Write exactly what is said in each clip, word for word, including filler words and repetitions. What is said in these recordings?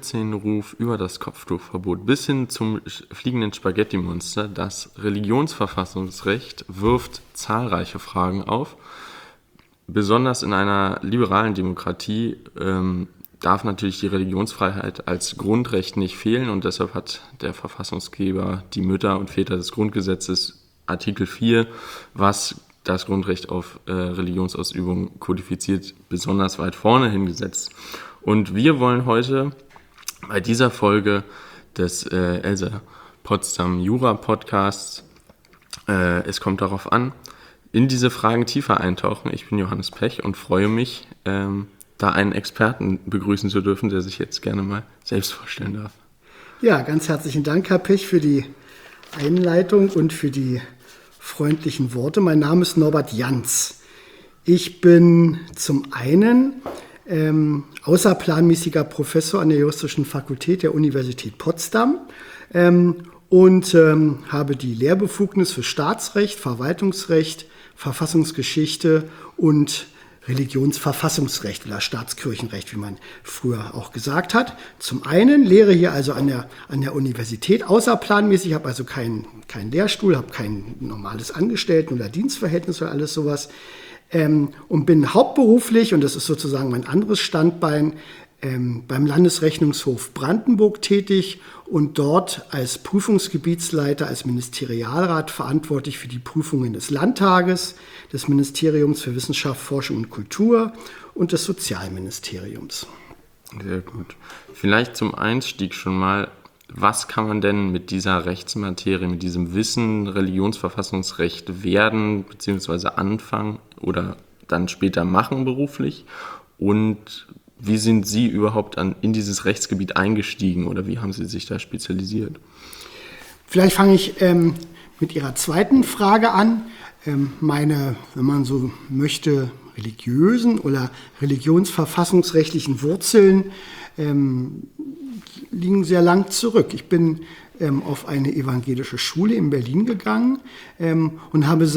Hundertzehn-Ruf über das Kopftuchverbot bis hin zum fliegenden Spaghetti-Monster. Das Religionsverfassungsrecht wirft zahlreiche Fragen auf. Besonders in einer liberalen Demokratie ähm, darf natürlich die Religionsfreiheit als Grundrecht nicht fehlen und deshalb hat der Verfassungsgeber die Mütter und Väter des Grundgesetzes Artikel vier, was das Grundrecht auf äh, Religionsausübung kodifiziert, besonders weit vorne hingesetzt. Und wir wollen heute bei dieser Folge des äh, Elsa Potsdam Jura Podcasts, äh, es kommt darauf an, in diese Fragen tiefer eintauchen. Ich bin Johannes Pech und freue mich, ähm, da einen Experten begrüßen zu dürfen, der sich jetzt gerne mal selbst vorstellen darf. Ja, ganz herzlichen Dank, Herr Pech, für die Einleitung und für die freundlichen Worte. Mein Name ist Norbert Janz. Ich bin zum einen ähm, außerplanmäßiger Professor an der Juristischen Fakultät der Universität Potsdam ähm, und ähm, habe die Lehrbefugnis für Staatsrecht, Verwaltungsrecht, Verfassungsgeschichte und Religionsverfassungsrecht oder Staatskirchenrecht, wie man früher auch gesagt hat. Zum einen lehre hier also an der, an der Universität außerplanmäßig, habe also keinen kein Lehrstuhl, habe kein normales Angestellten- oder Dienstverhältnis oder alles sowas ähm, und bin hauptberuflich, und das ist sozusagen mein anderes Standbein, ähm, beim Landesrechnungshof Brandenburg tätig und dort als Prüfungsgebietsleiter, als Ministerialrat verantwortlich für die Prüfungen des Landtages, des Ministeriums für Wissenschaft, Forschung und Kultur und des Sozialministeriums. Sehr gut. Vielleicht zum Einstieg schon mal, was kann man denn mit dieser Rechtsmaterie, mit diesem Wissen Religionsverfassungsrecht werden bzw. anfangen oder dann später machen beruflich? Und wie sind Sie überhaupt an, in dieses Rechtsgebiet eingestiegen oder wie haben Sie sich da spezialisiert? Vielleicht fange ich ähm, mit Ihrer zweiten Frage an. Ähm, meine, wenn man so möchte, religiösen oder religionsverfassungsrechtlichen Wurzeln ähm, liegen sehr lang zurück. Ich bin ähm, auf eine evangelische Schule in Berlin gegangen ähm, und habe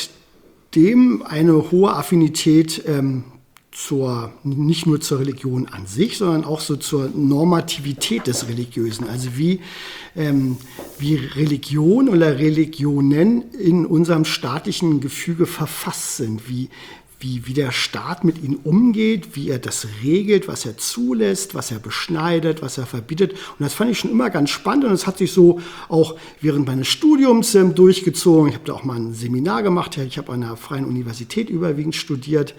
seitdem eine hohe Affinität ähm, zur, nicht nur zur Religion an sich, sondern auch so zur Normativität des Religiösen. Also wie, ähm, wie Religion oder Religionen in unserem staatlichen Gefüge verfasst sind, wie, wie, wie der Staat mit ihnen umgeht, wie er das regelt, was er zulässt, was er beschneidet, was er verbietet. Und das fand ich schon immer ganz spannend und das hat sich so auch während meines Studiums ähm, durchgezogen. Ich habe da auch mal ein Seminar gemacht, ich habe an der Freien Universität überwiegend studiert.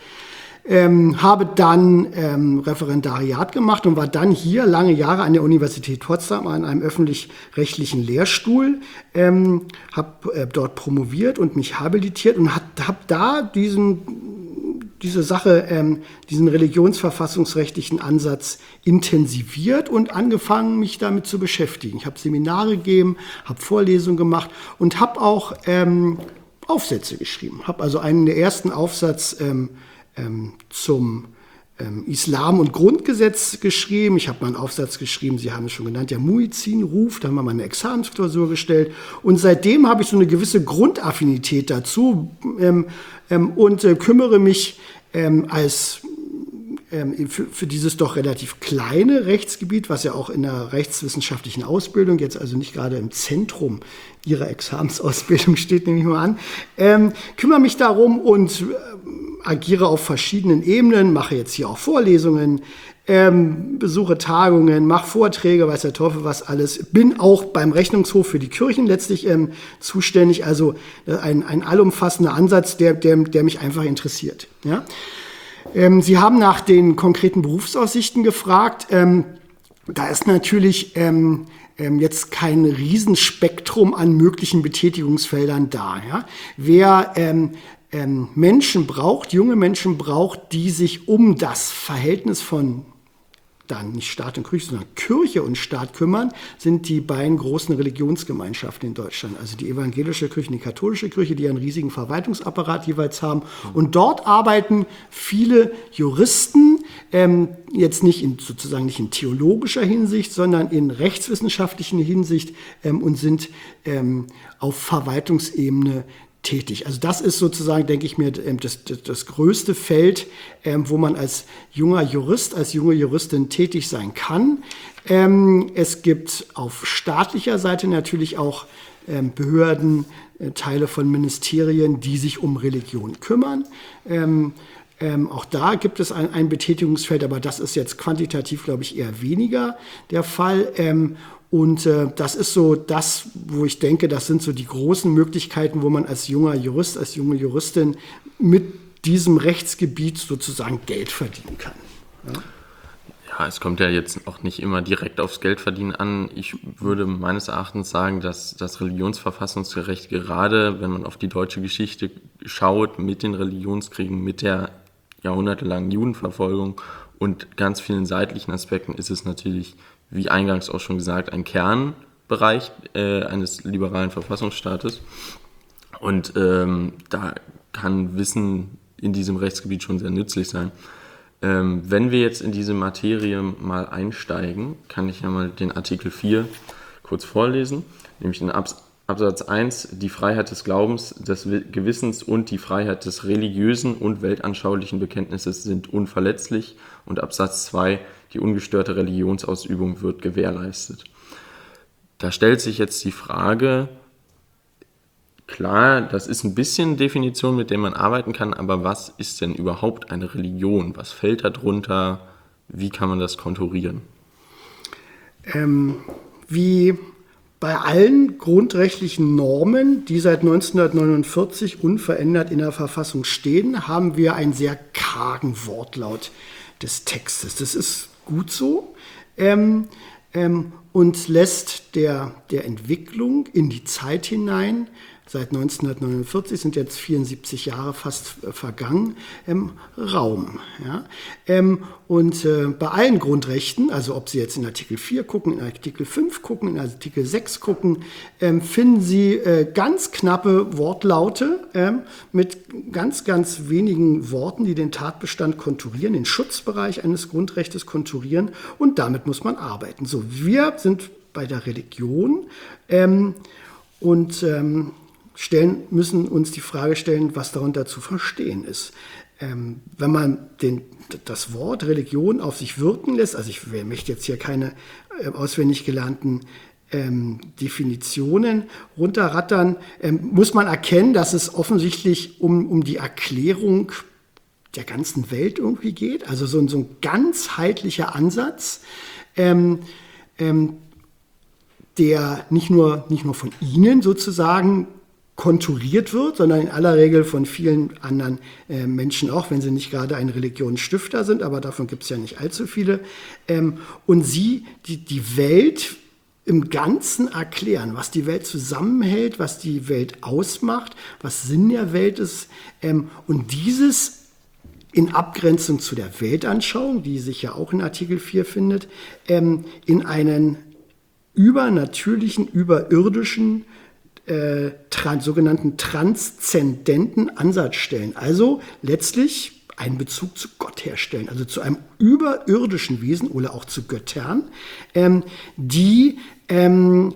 Ähm, habe dann ähm, Referendariat gemacht und war dann hier lange Jahre an der Universität Potsdam an einem öffentlich-rechtlichen Lehrstuhl, ähm, habe äh, dort promoviert und mich habilitiert und habe hab da diesen, diese Sache, ähm, diesen religionsverfassungsrechtlichen Ansatz intensiviert und angefangen, mich damit zu beschäftigen. Ich habe Seminare gegeben, habe Vorlesungen gemacht und habe auch ähm, Aufsätze geschrieben. Habe also einen der ersten Aufsatz ähm, Ähm, zum ähm, Islam und Grundgesetz geschrieben. Ich habe mal einen Aufsatz geschrieben, Sie haben es schon genannt, der Muezzin-Ruf, da haben wir mal eine Examensklausur gestellt. Und seitdem habe ich so eine gewisse Grundaffinität dazu ähm, ähm, und äh, kümmere mich ähm, als ähm, für, für dieses doch relativ kleine Rechtsgebiet, was ja auch in der rechtswissenschaftlichen Ausbildung jetzt also nicht gerade im Zentrum Ihrer Examensausbildung steht, nehme ich mal an, ähm, kümmere mich darum und äh, agiere auf verschiedenen Ebenen, mache jetzt hier auch Vorlesungen, ähm, besuche Tagungen, mache Vorträge, weiß der Teufel was alles. Bin auch beim Rechnungshof für die Kirchen letztlich ähm, zuständig. Also äh, ein, ein allumfassender Ansatz, der, der, der mich einfach interessiert. Ja? Ähm, Sie haben nach den konkreten Berufsaussichten gefragt. Ähm, da ist natürlich ähm, ähm, jetzt kein Riesenspektrum an möglichen Betätigungsfeldern da. Ja? Wer ähm, Ähm, Menschen braucht, junge Menschen braucht, die sich um das Verhältnis von dann nicht Staat und Kirche, sondern Kirche und Staat kümmern, sind die beiden großen Religionsgemeinschaften in Deutschland. Also die evangelische Kirche und die katholische Kirche, die einen riesigen Verwaltungsapparat jeweils haben. Und dort arbeiten viele Juristen, ähm, jetzt nicht in, sozusagen nicht in theologischer Hinsicht, sondern in rechtswissenschaftlicher Hinsicht ähm, und sind ähm, auf Verwaltungsebene tätig. Also das ist sozusagen, denke ich mir, das, das, das größte Feld, ähm, wo man als junger Jurist, als junge Juristin tätig sein kann. Ähm, es gibt auf staatlicher Seite natürlich auch ähm, Behörden, äh, Teile von Ministerien, die sich um Religion kümmern. Ähm, ähm, auch da gibt es ein, ein Betätigungsfeld, aber das ist jetzt quantitativ, glaube ich, eher weniger der Fall. Ähm, Und äh, das ist so das, wo ich denke, das sind so die großen Möglichkeiten, wo man als junger Jurist, als junge Juristin mit diesem Rechtsgebiet sozusagen Geld verdienen kann. Ja? Ja, es kommt ja jetzt auch nicht immer direkt aufs Geldverdienen an. Ich würde meines Erachtens sagen, dass das Religionsverfassungsrecht gerade, wenn man auf die deutsche Geschichte schaut, mit den Religionskriegen, mit der jahrhundertelangen Judenverfolgung und ganz vielen seitlichen Aspekten ist es natürlich, wie eingangs auch schon gesagt, ein Kernbereich äh, eines liberalen Verfassungsstaates. Und ähm, da kann Wissen in diesem Rechtsgebiet schon sehr nützlich sein. Ähm, wenn wir jetzt in diese Materie mal einsteigen, kann ich ja mal den Artikel vier kurz vorlesen, nämlich in Abs- Absatz eins, die Freiheit des Glaubens, des Gewissens und die Freiheit des religiösen und weltanschaulichen Bekenntnisses sind unverletzlich, und Absatz zwei, die ungestörte Religionsausübung wird gewährleistet. Da stellt sich jetzt die Frage, klar, das ist ein bisschen Definition, mit der man arbeiten kann, aber was ist denn überhaupt eine Religion? Was fällt da drunter? Wie kann man das konturieren? Ähm, wie bei allen grundrechtlichen Normen, die seit neunzehnhundertneunundvierzig unverändert in der Verfassung stehen, haben wir einen sehr kargen Wortlaut des Textes. Das ist gut so ähm, ähm, und lässt der, der Entwicklung in die Zeit hinein, seit neunzehnhundertneunundvierzig sind jetzt vierundsiebzig Jahre fast äh, vergangen, ähm, Raum. Ja? Ähm, und äh, bei allen Grundrechten, also ob Sie jetzt in Artikel vier gucken, in Artikel fünf gucken, in Artikel sechs gucken, ähm, finden Sie äh, ganz knappe Wortlaute ähm, mit ganz, ganz wenigen Worten, die den Tatbestand konturieren, den Schutzbereich eines Grundrechtes konturieren, und damit muss man arbeiten. So, wir sind bei der Religion ähm, und ähm, stellen, müssen uns die Frage stellen, was darunter zu verstehen ist. Ähm, wenn man den, das Wort Religion auf sich wirken lässt, also ich möchte jetzt hier keine äh, auswendig gelernten ähm, Definitionen runterrattern, ähm, muss man erkennen, dass es offensichtlich um, um die Erklärung der ganzen Welt irgendwie geht, also so, so ein ganzheitlicher Ansatz, ähm, ähm, der nicht nur, nicht nur von Ihnen sozusagen konturiert wird, sondern in aller Regel von vielen anderen äh, Menschen auch, wenn sie nicht gerade ein Religionsstifter sind, aber davon gibt es ja nicht allzu viele. Ähm, und sie die, die Welt im Ganzen erklären, was die Welt zusammenhält, was die Welt ausmacht, was Sinn der Welt ist. Ähm, und dieses in Abgrenzung zu der Weltanschauung, die sich ja auch in Artikel vier findet, ähm, in einen übernatürlichen, überirdischen, Äh, trans, sogenannten transzendenten Ansatz stellen. Also letztlich einen Bezug zu Gott herstellen, also zu einem überirdischen Wesen oder auch zu Göttern, ähm, die ähm,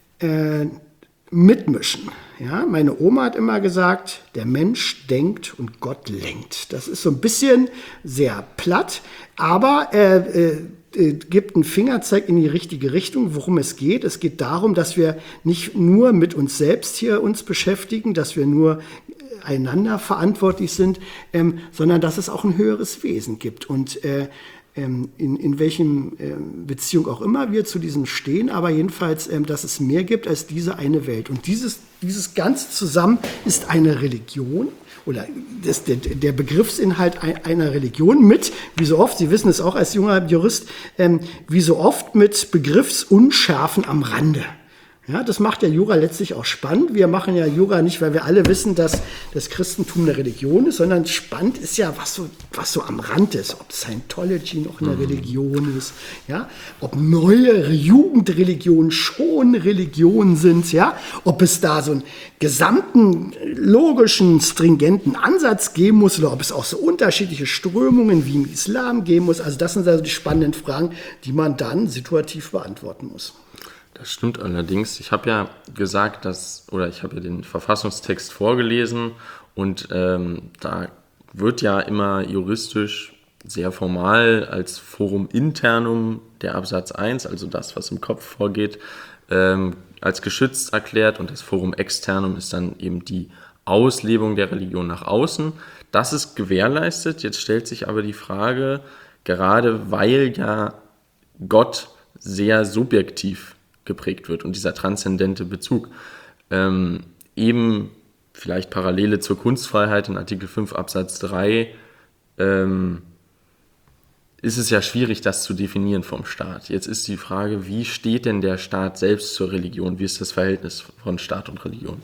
äh, mitmischen. Ja, meine Oma hat immer gesagt, der Mensch denkt und Gott lenkt. Das ist so ein bisschen sehr platt, aber äh, äh, gibt einen Fingerzeig in die richtige Richtung, worum es geht. Es geht darum, dass wir nicht nur mit uns selbst hier uns beschäftigen, dass wir nur einander verantwortlich sind, ähm, sondern dass es auch ein höheres Wesen gibt. Und äh, ähm, in, in welchen äh, Beziehung auch immer wir zu diesem stehen, aber jedenfalls, ähm, dass es mehr gibt als diese eine Welt. Und dieses, dieses Ganze zusammen ist eine Religion. Oder das, der, der Begriffsinhalt einer Religion mit, wie so oft, Sie wissen es auch als junger Jurist, ähm, wie so oft mit Begriffsunschärfen am Rande. Ja, das macht der Jura letztlich auch spannend. Wir machen ja Jura nicht, weil wir alle wissen, dass das Christentum eine Religion ist, sondern spannend ist ja, was so, was so am Rand ist. Ob Scientology noch eine mhm. Religion ist, ja? Ob neue Jugendreligionen schon Religionen sind, ja? Ob es da so einen gesamten logischen, stringenten Ansatz geben muss oder ob es auch so unterschiedliche Strömungen wie im Islam geben muss. Also das sind also die spannenden Fragen, die man dann situativ beantworten muss. Das stimmt allerdings. Ich habe ja gesagt, dass, oder ich habe ja den Verfassungstext vorgelesen und ähm, da wird ja immer juristisch sehr formal als Forum internum der Absatz eins, also das, was im Kopf vorgeht, ähm, als geschützt erklärt, und das Forum externum ist dann eben die Auslebung der Religion nach außen. Das ist gewährleistet. Jetzt stellt sich aber die Frage, gerade weil ja Gott sehr subjektiv geprägt wird und dieser transzendente Bezug, ähm, eben vielleicht Parallele zur Kunstfreiheit in Artikel fünf Absatz drei, ähm, ist es ja schwierig, das zu definieren vom Staat. Jetzt ist die Frage, wie steht denn der Staat selbst zur Religion? Wie ist das Verhältnis von Staat und Religion?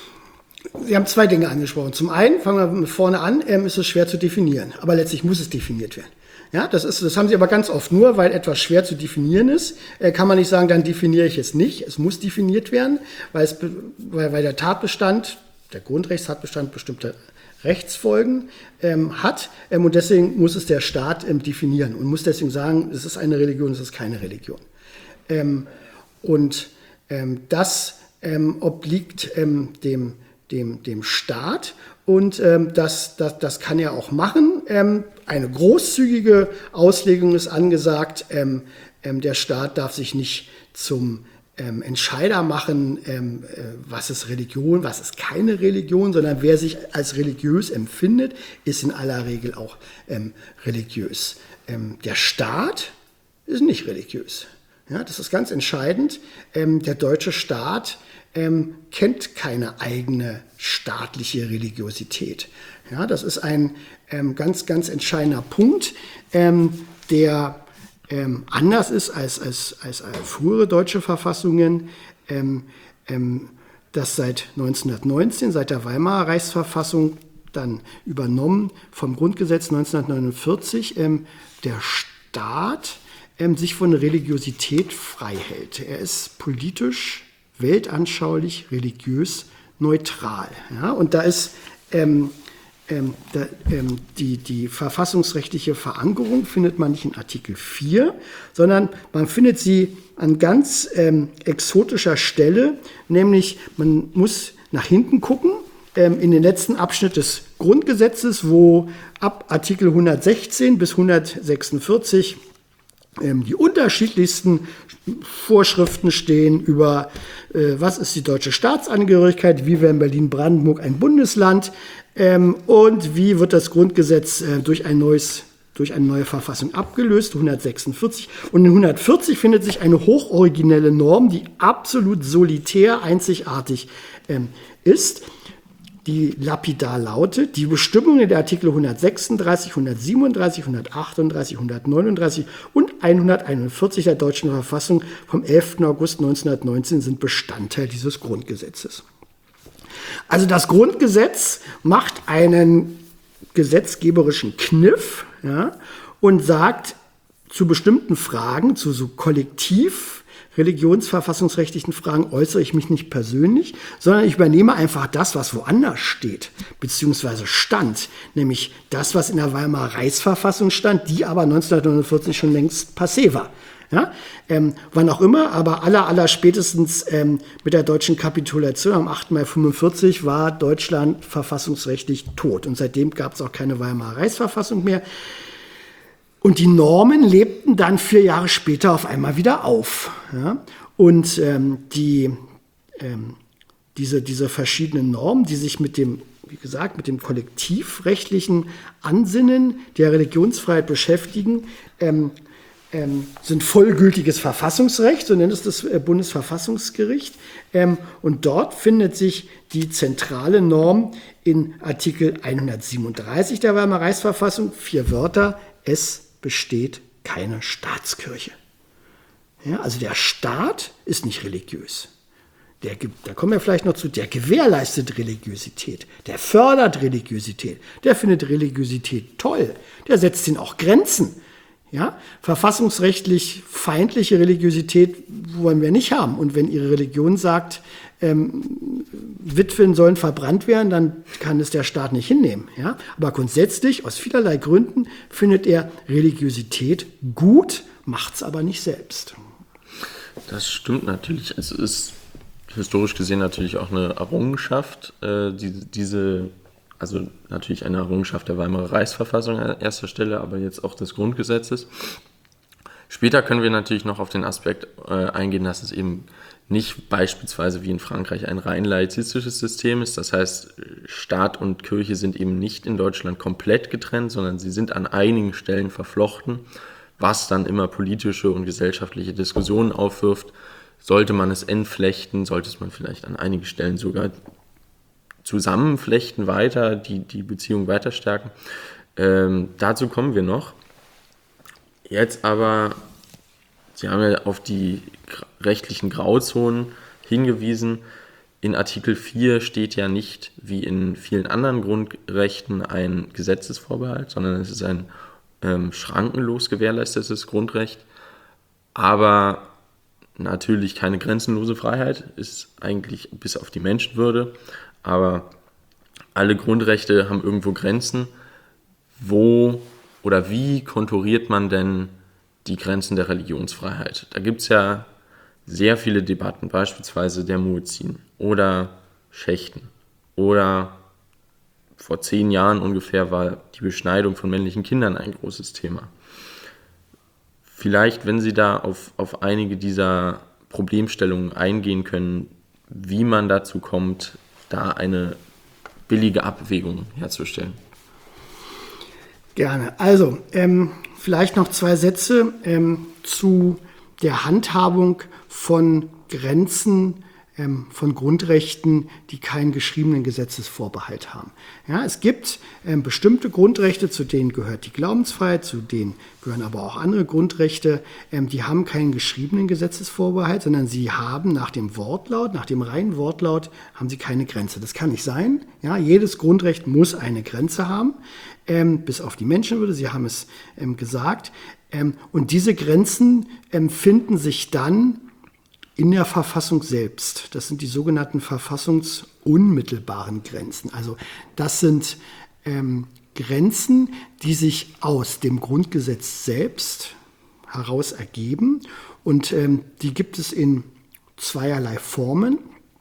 Sie haben zwei Dinge angesprochen. Zum einen, fangen wir vorne an, ähm, ist es schwer zu definieren, aber letztlich muss es definiert werden. Ja, das ist, das haben Sie aber ganz oft. Nur weil etwas schwer zu definieren ist, äh, kann man nicht sagen, dann definiere ich es nicht. Es muss definiert werden, weil, es, weil, weil der Tatbestand, der Grundrechtstatbestand bestimmte Rechtsfolgen ähm, hat ähm, und deswegen muss es der Staat ähm, definieren und muss deswegen sagen, es ist eine Religion, es ist keine Religion. Ähm, und ähm, das ähm, obliegt ähm, dem, dem, dem Staat und ähm, das, das, das kann er auch machen. Ähm, eine großzügige Auslegung ist angesagt, ähm, ähm, der Staat darf sich nicht zum Ähm, Entscheider machen, ähm, äh, was ist Religion, was ist keine Religion, sondern wer sich als religiös empfindet, ist in aller Regel auch ähm, religiös. Ähm, der Staat ist nicht religiös. Ja, das ist ganz entscheidend. Ähm, der deutsche Staat ähm, kennt keine eigene staatliche Religiosität. Ja, das ist ein ähm, ganz, ganz entscheidender Punkt, ähm, der Ähm, anders ist als, als, als, als frühere deutsche Verfassungen, ähm, ähm, das seit neunzehnhundertneunzehn, seit der Weimarer Reichsverfassung, dann übernommen vom Grundgesetz neunzehnhundertneunundvierzig, ähm, der Staat ähm, sich von Religiosität frei hält. Er ist politisch, weltanschaulich, religiös neutral. Ja? Und da ist ähm, Ähm, da, ähm, die, die verfassungsrechtliche Verankerung findet man nicht in Artikel vier, sondern man findet sie an ganz ähm, exotischer Stelle, nämlich man muss nach hinten gucken, ähm, in den letzten Abschnitt des Grundgesetzes, wo ab Artikel hundertsechzehn bis hundertsechsundvierzig ähm, die unterschiedlichsten Vorschriften stehen über, äh, was ist die deutsche Staatsangehörigkeit, wie wäre in Berlin-Brandenburg ein Bundesland, Ähm, und wie wird das Grundgesetz äh, durch, ein neues, durch eine neue Verfassung abgelöst, hundertsechsundvierzig. Und in hundertvierzig findet sich eine hochoriginelle Norm, die absolut solitär, einzigartig ähm, ist, die lapidar lautet: Die Bestimmungen der Artikel hundertsechsunddreißig, hundertsiebenunddreißig, hundertachtunddreißig, hundertneununddreißig und hunderteinundvierzig der deutschen Verfassung vom elften August neunzehnhundertneunzehn sind Bestandteil dieses Grundgesetzes. Also das Grundgesetz macht einen gesetzgeberischen Kniff, ja, und sagt zu bestimmten Fragen, zu so kollektiv religionsverfassungsrechtlichen Fragen äußere ich mich nicht persönlich, sondern ich übernehme einfach das, was woanders steht, beziehungsweise stand, nämlich das, was in der Weimarer Reichsverfassung stand, die aber neunzehnhundertneunundvierzig schon längst passé war. Ja, ähm, wann auch immer, aber aller, aller spätestens ähm, mit der deutschen Kapitulation am achten Mai fünfundvierzig war Deutschland verfassungsrechtlich tot. Und seitdem gab es auch keine Weimarer Reichsverfassung mehr. Und die Normen lebten dann vier Jahre später auf einmal wieder auf. Ja? Und ähm, die, ähm, diese, diese verschiedenen Normen, die sich mit dem, wie gesagt, mit dem kollektivrechtlichen Ansinnen der Religionsfreiheit beschäftigen, ähm, Ähm, sind vollgültiges Verfassungsrecht, so nennt es das äh, Bundesverfassungsgericht. Ähm, und dort findet sich die zentrale Norm in Artikel hundertsiebenunddreißig der Weimarer Reichsverfassung, vier Wörter: Es besteht keine Staatskirche. Ja, also der Staat ist nicht religiös. Der, da kommen wir vielleicht noch zu, der gewährleistet Religiosität, der fördert Religiosität, der findet Religiosität toll, der setzt ihnen auch Grenzen. Ja, verfassungsrechtlich feindliche Religiosität wollen wir nicht haben. Und wenn Ihre Religion sagt, ähm, Witwen sollen verbrannt werden, dann kann es der Staat nicht hinnehmen. Ja? Aber grundsätzlich, aus vielerlei Gründen, findet er Religiosität gut, macht es aber nicht selbst. Das stimmt natürlich. Es ist historisch gesehen natürlich auch eine Errungenschaft, äh, die, diese, also natürlich eine Errungenschaft der Weimarer Reichsverfassung an erster Stelle, aber jetzt auch des Grundgesetzes. Später können wir natürlich noch auf den Aspekt äh, eingehen, dass es eben nicht beispielsweise wie in Frankreich ein rein laizistisches System ist. Das heißt, Staat und Kirche sind eben nicht in Deutschland komplett getrennt, sondern sie sind an einigen Stellen verflochten, was dann immer politische und gesellschaftliche Diskussionen aufwirft. Sollte man es entflechten, sollte es man vielleicht an einigen Stellen sogar zusammenflechten weiter, die, die Beziehung weiter stärken. Ähm, dazu kommen wir noch. Jetzt aber, Sie haben ja auf die rechtlichen Grauzonen hingewiesen. In Artikel vier steht ja nicht, wie in vielen anderen Grundrechten, ein Gesetzesvorbehalt, sondern es ist ein ähm, schrankenlos gewährleistetes Grundrecht. Aber natürlich keine grenzenlose Freiheit, ist eigentlich bis auf die Menschenwürde. Aber alle Grundrechte haben irgendwo Grenzen. Wo oder wie konturiert man denn die Grenzen der Religionsfreiheit? Da gibt es ja sehr viele Debatten, beispielsweise der Muezzin oder Schächten. Oder vor zehn Jahren ungefähr war die Beschneidung von männlichen Kindern ein großes Thema. Vielleicht, wenn Sie da auf, auf einige dieser Problemstellungen eingehen können, wie man dazu kommt, da eine billige Abwägung herzustellen. Gerne. Also, ähm, vielleicht noch zwei Sätze ähm, zu der Handhabung von Grenzen, ähm, von Grundrechten, die keinen geschriebenen Gesetzesvorbehalt haben. Ja, es gibt ähm, bestimmte Grundrechte, zu denen gehört die Glaubensfreiheit, zu denen gehören aber auch andere Grundrechte, ähm, die haben keinen geschriebenen Gesetzesvorbehalt, sondern sie haben nach dem Wortlaut, nach dem reinen Wortlaut, haben sie keine Grenze. Das kann nicht sein. Ja, jedes Grundrecht muss eine Grenze haben. Ähm, bis auf die Menschenwürde, Sie haben es ähm, gesagt. Ähm, und diese Grenzen ähm, finden sich dann in der Verfassung selbst. Das sind die sogenannten verfassungsunmittelbaren Grenzen. Also das sind ähm, Grenzen, die sich aus dem Grundgesetz selbst heraus ergeben. Und ähm, die gibt es in zweierlei Formen.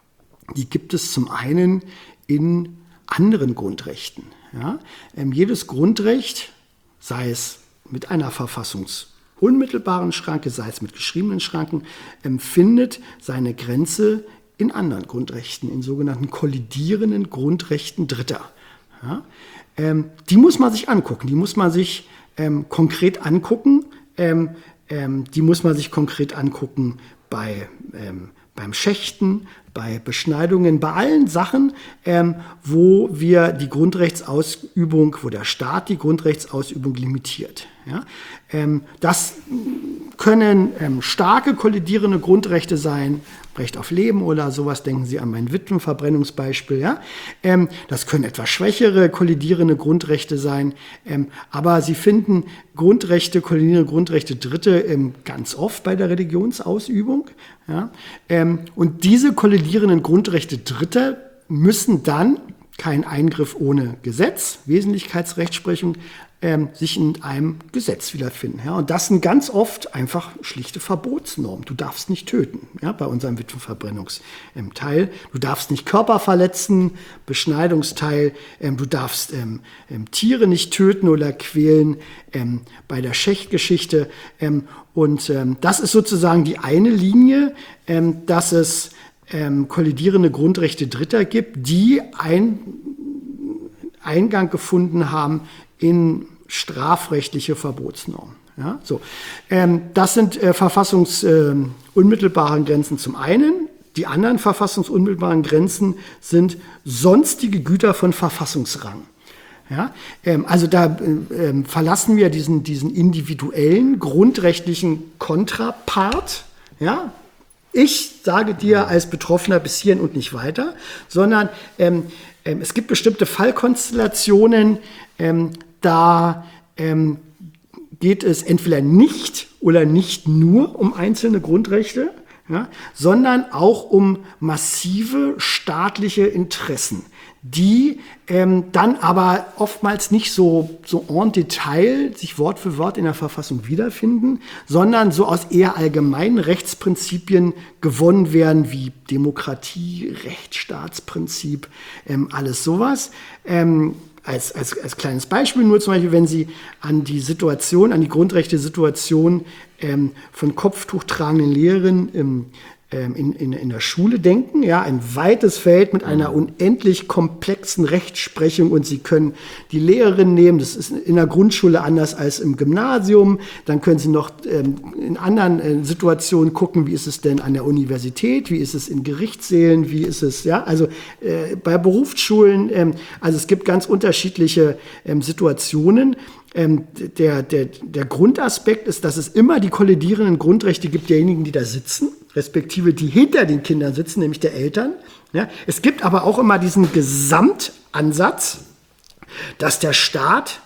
Die gibt es zum einen in anderen Grundrechten. Ja, ähm, jedes Grundrecht, sei es mit einer verfassungsunmittelbaren Schranke, sei es mit geschriebenen Schranken, ähm, findet seine Grenze in anderen Grundrechten, in sogenannten kollidierenden Grundrechten Dritter. Ja, ähm, die muss man sich angucken, die muss man sich ähm, konkret angucken, ähm, ähm, die muss man sich konkret angucken bei ähm, beim Schächten, bei Beschneidungen, bei allen Sachen, ähm, wo wir die Grundrechtsausübung, wo der Staat die Grundrechtsausübung limitiert. Ja? Ähm, das können ähm, starke kollidierende Grundrechte sein, Recht auf Leben oder sowas, denken Sie an mein Witwenverbrennungsbeispiel. Ja? Ähm, das können etwas schwächere kollidierende Grundrechte sein, ähm, aber Sie finden Grundrechte, kollidierende Grundrechte Dritte ähm, ganz oft bei der Religionsausübung. Ja? Ähm, und diese kollidierenden Grundrechte Dritter müssen dann, kein Eingriff ohne Gesetz, Wesentlichkeitsrechtsprechung, ähm, sich in einem Gesetz wiederfinden. Ja? Und das sind ganz oft einfach schlichte Verbotsnormen. Du darfst nicht töten, ja, bei unserem Witwenverbrennungsteil. Du darfst nicht Körper verletzen, Beschneidungsteil. Ähm, du darfst ähm, ähm, Tiere nicht töten oder quälen, ähm, bei der Schächtgeschichte. Ähm, und ähm, das ist sozusagen die eine Linie, ähm, dass es ähm, kollidierende Grundrechte Dritter gibt, die ein, Eingang gefunden haben in strafrechtliche Verbotsnormen. Ja, so. Ähm, das sind äh, verfassungsunmittelbaren äh, Grenzen zum einen. Die anderen verfassungsunmittelbaren Grenzen sind sonstige Güter von Verfassungsrang. Ja, ähm, also da äh, verlassen wir diesen, diesen individuellen, grundrechtlichen Kontrapart. Ja, ich sage dir als Betroffener bis hierhin und nicht weiter, sondern ähm, ähm, es gibt bestimmte Fallkonstellationen, ähm, da ähm, geht es entweder nicht oder nicht nur um einzelne Grundrechte, ja, sondern auch um massive staatliche Interessen, die ähm, dann aber oftmals nicht so, so en Detail sich Wort für Wort in der Verfassung wiederfinden, sondern so aus eher allgemeinen Rechtsprinzipien gewonnen werden, wie Demokratie, Rechtsstaatsprinzip, ähm, alles sowas. Ähm, Als, als, als kleines Beispiel nur zum Beispiel, wenn Sie an die Situation, an die Grundrechte-Situation ähm, von kopftuchtragenden Lehrerinnen im, ähm, in, in, in der Schule denken, ja, ein weites Feld mit einer unendlich komplexen Rechtsprechung und Sie können die Lehrerin nehmen, das ist in der Grundschule anders als im Gymnasium, dann können Sie noch ähm, in anderen äh, Situationen gucken, wie ist es denn an der Universität, wie ist es in Gerichtssälen, wie ist es, ja, also äh, bei Berufsschulen, ähm, also es gibt ganz unterschiedliche ähm, Situationen. Ähm, der, der, der Grundaspekt ist, dass es immer die kollidierenden Grundrechte gibt derjenigen, die da sitzen, respektive die hinter den Kindern sitzen, nämlich der Eltern. Ja, es gibt aber auch immer diesen Gesamtansatz, dass der Staat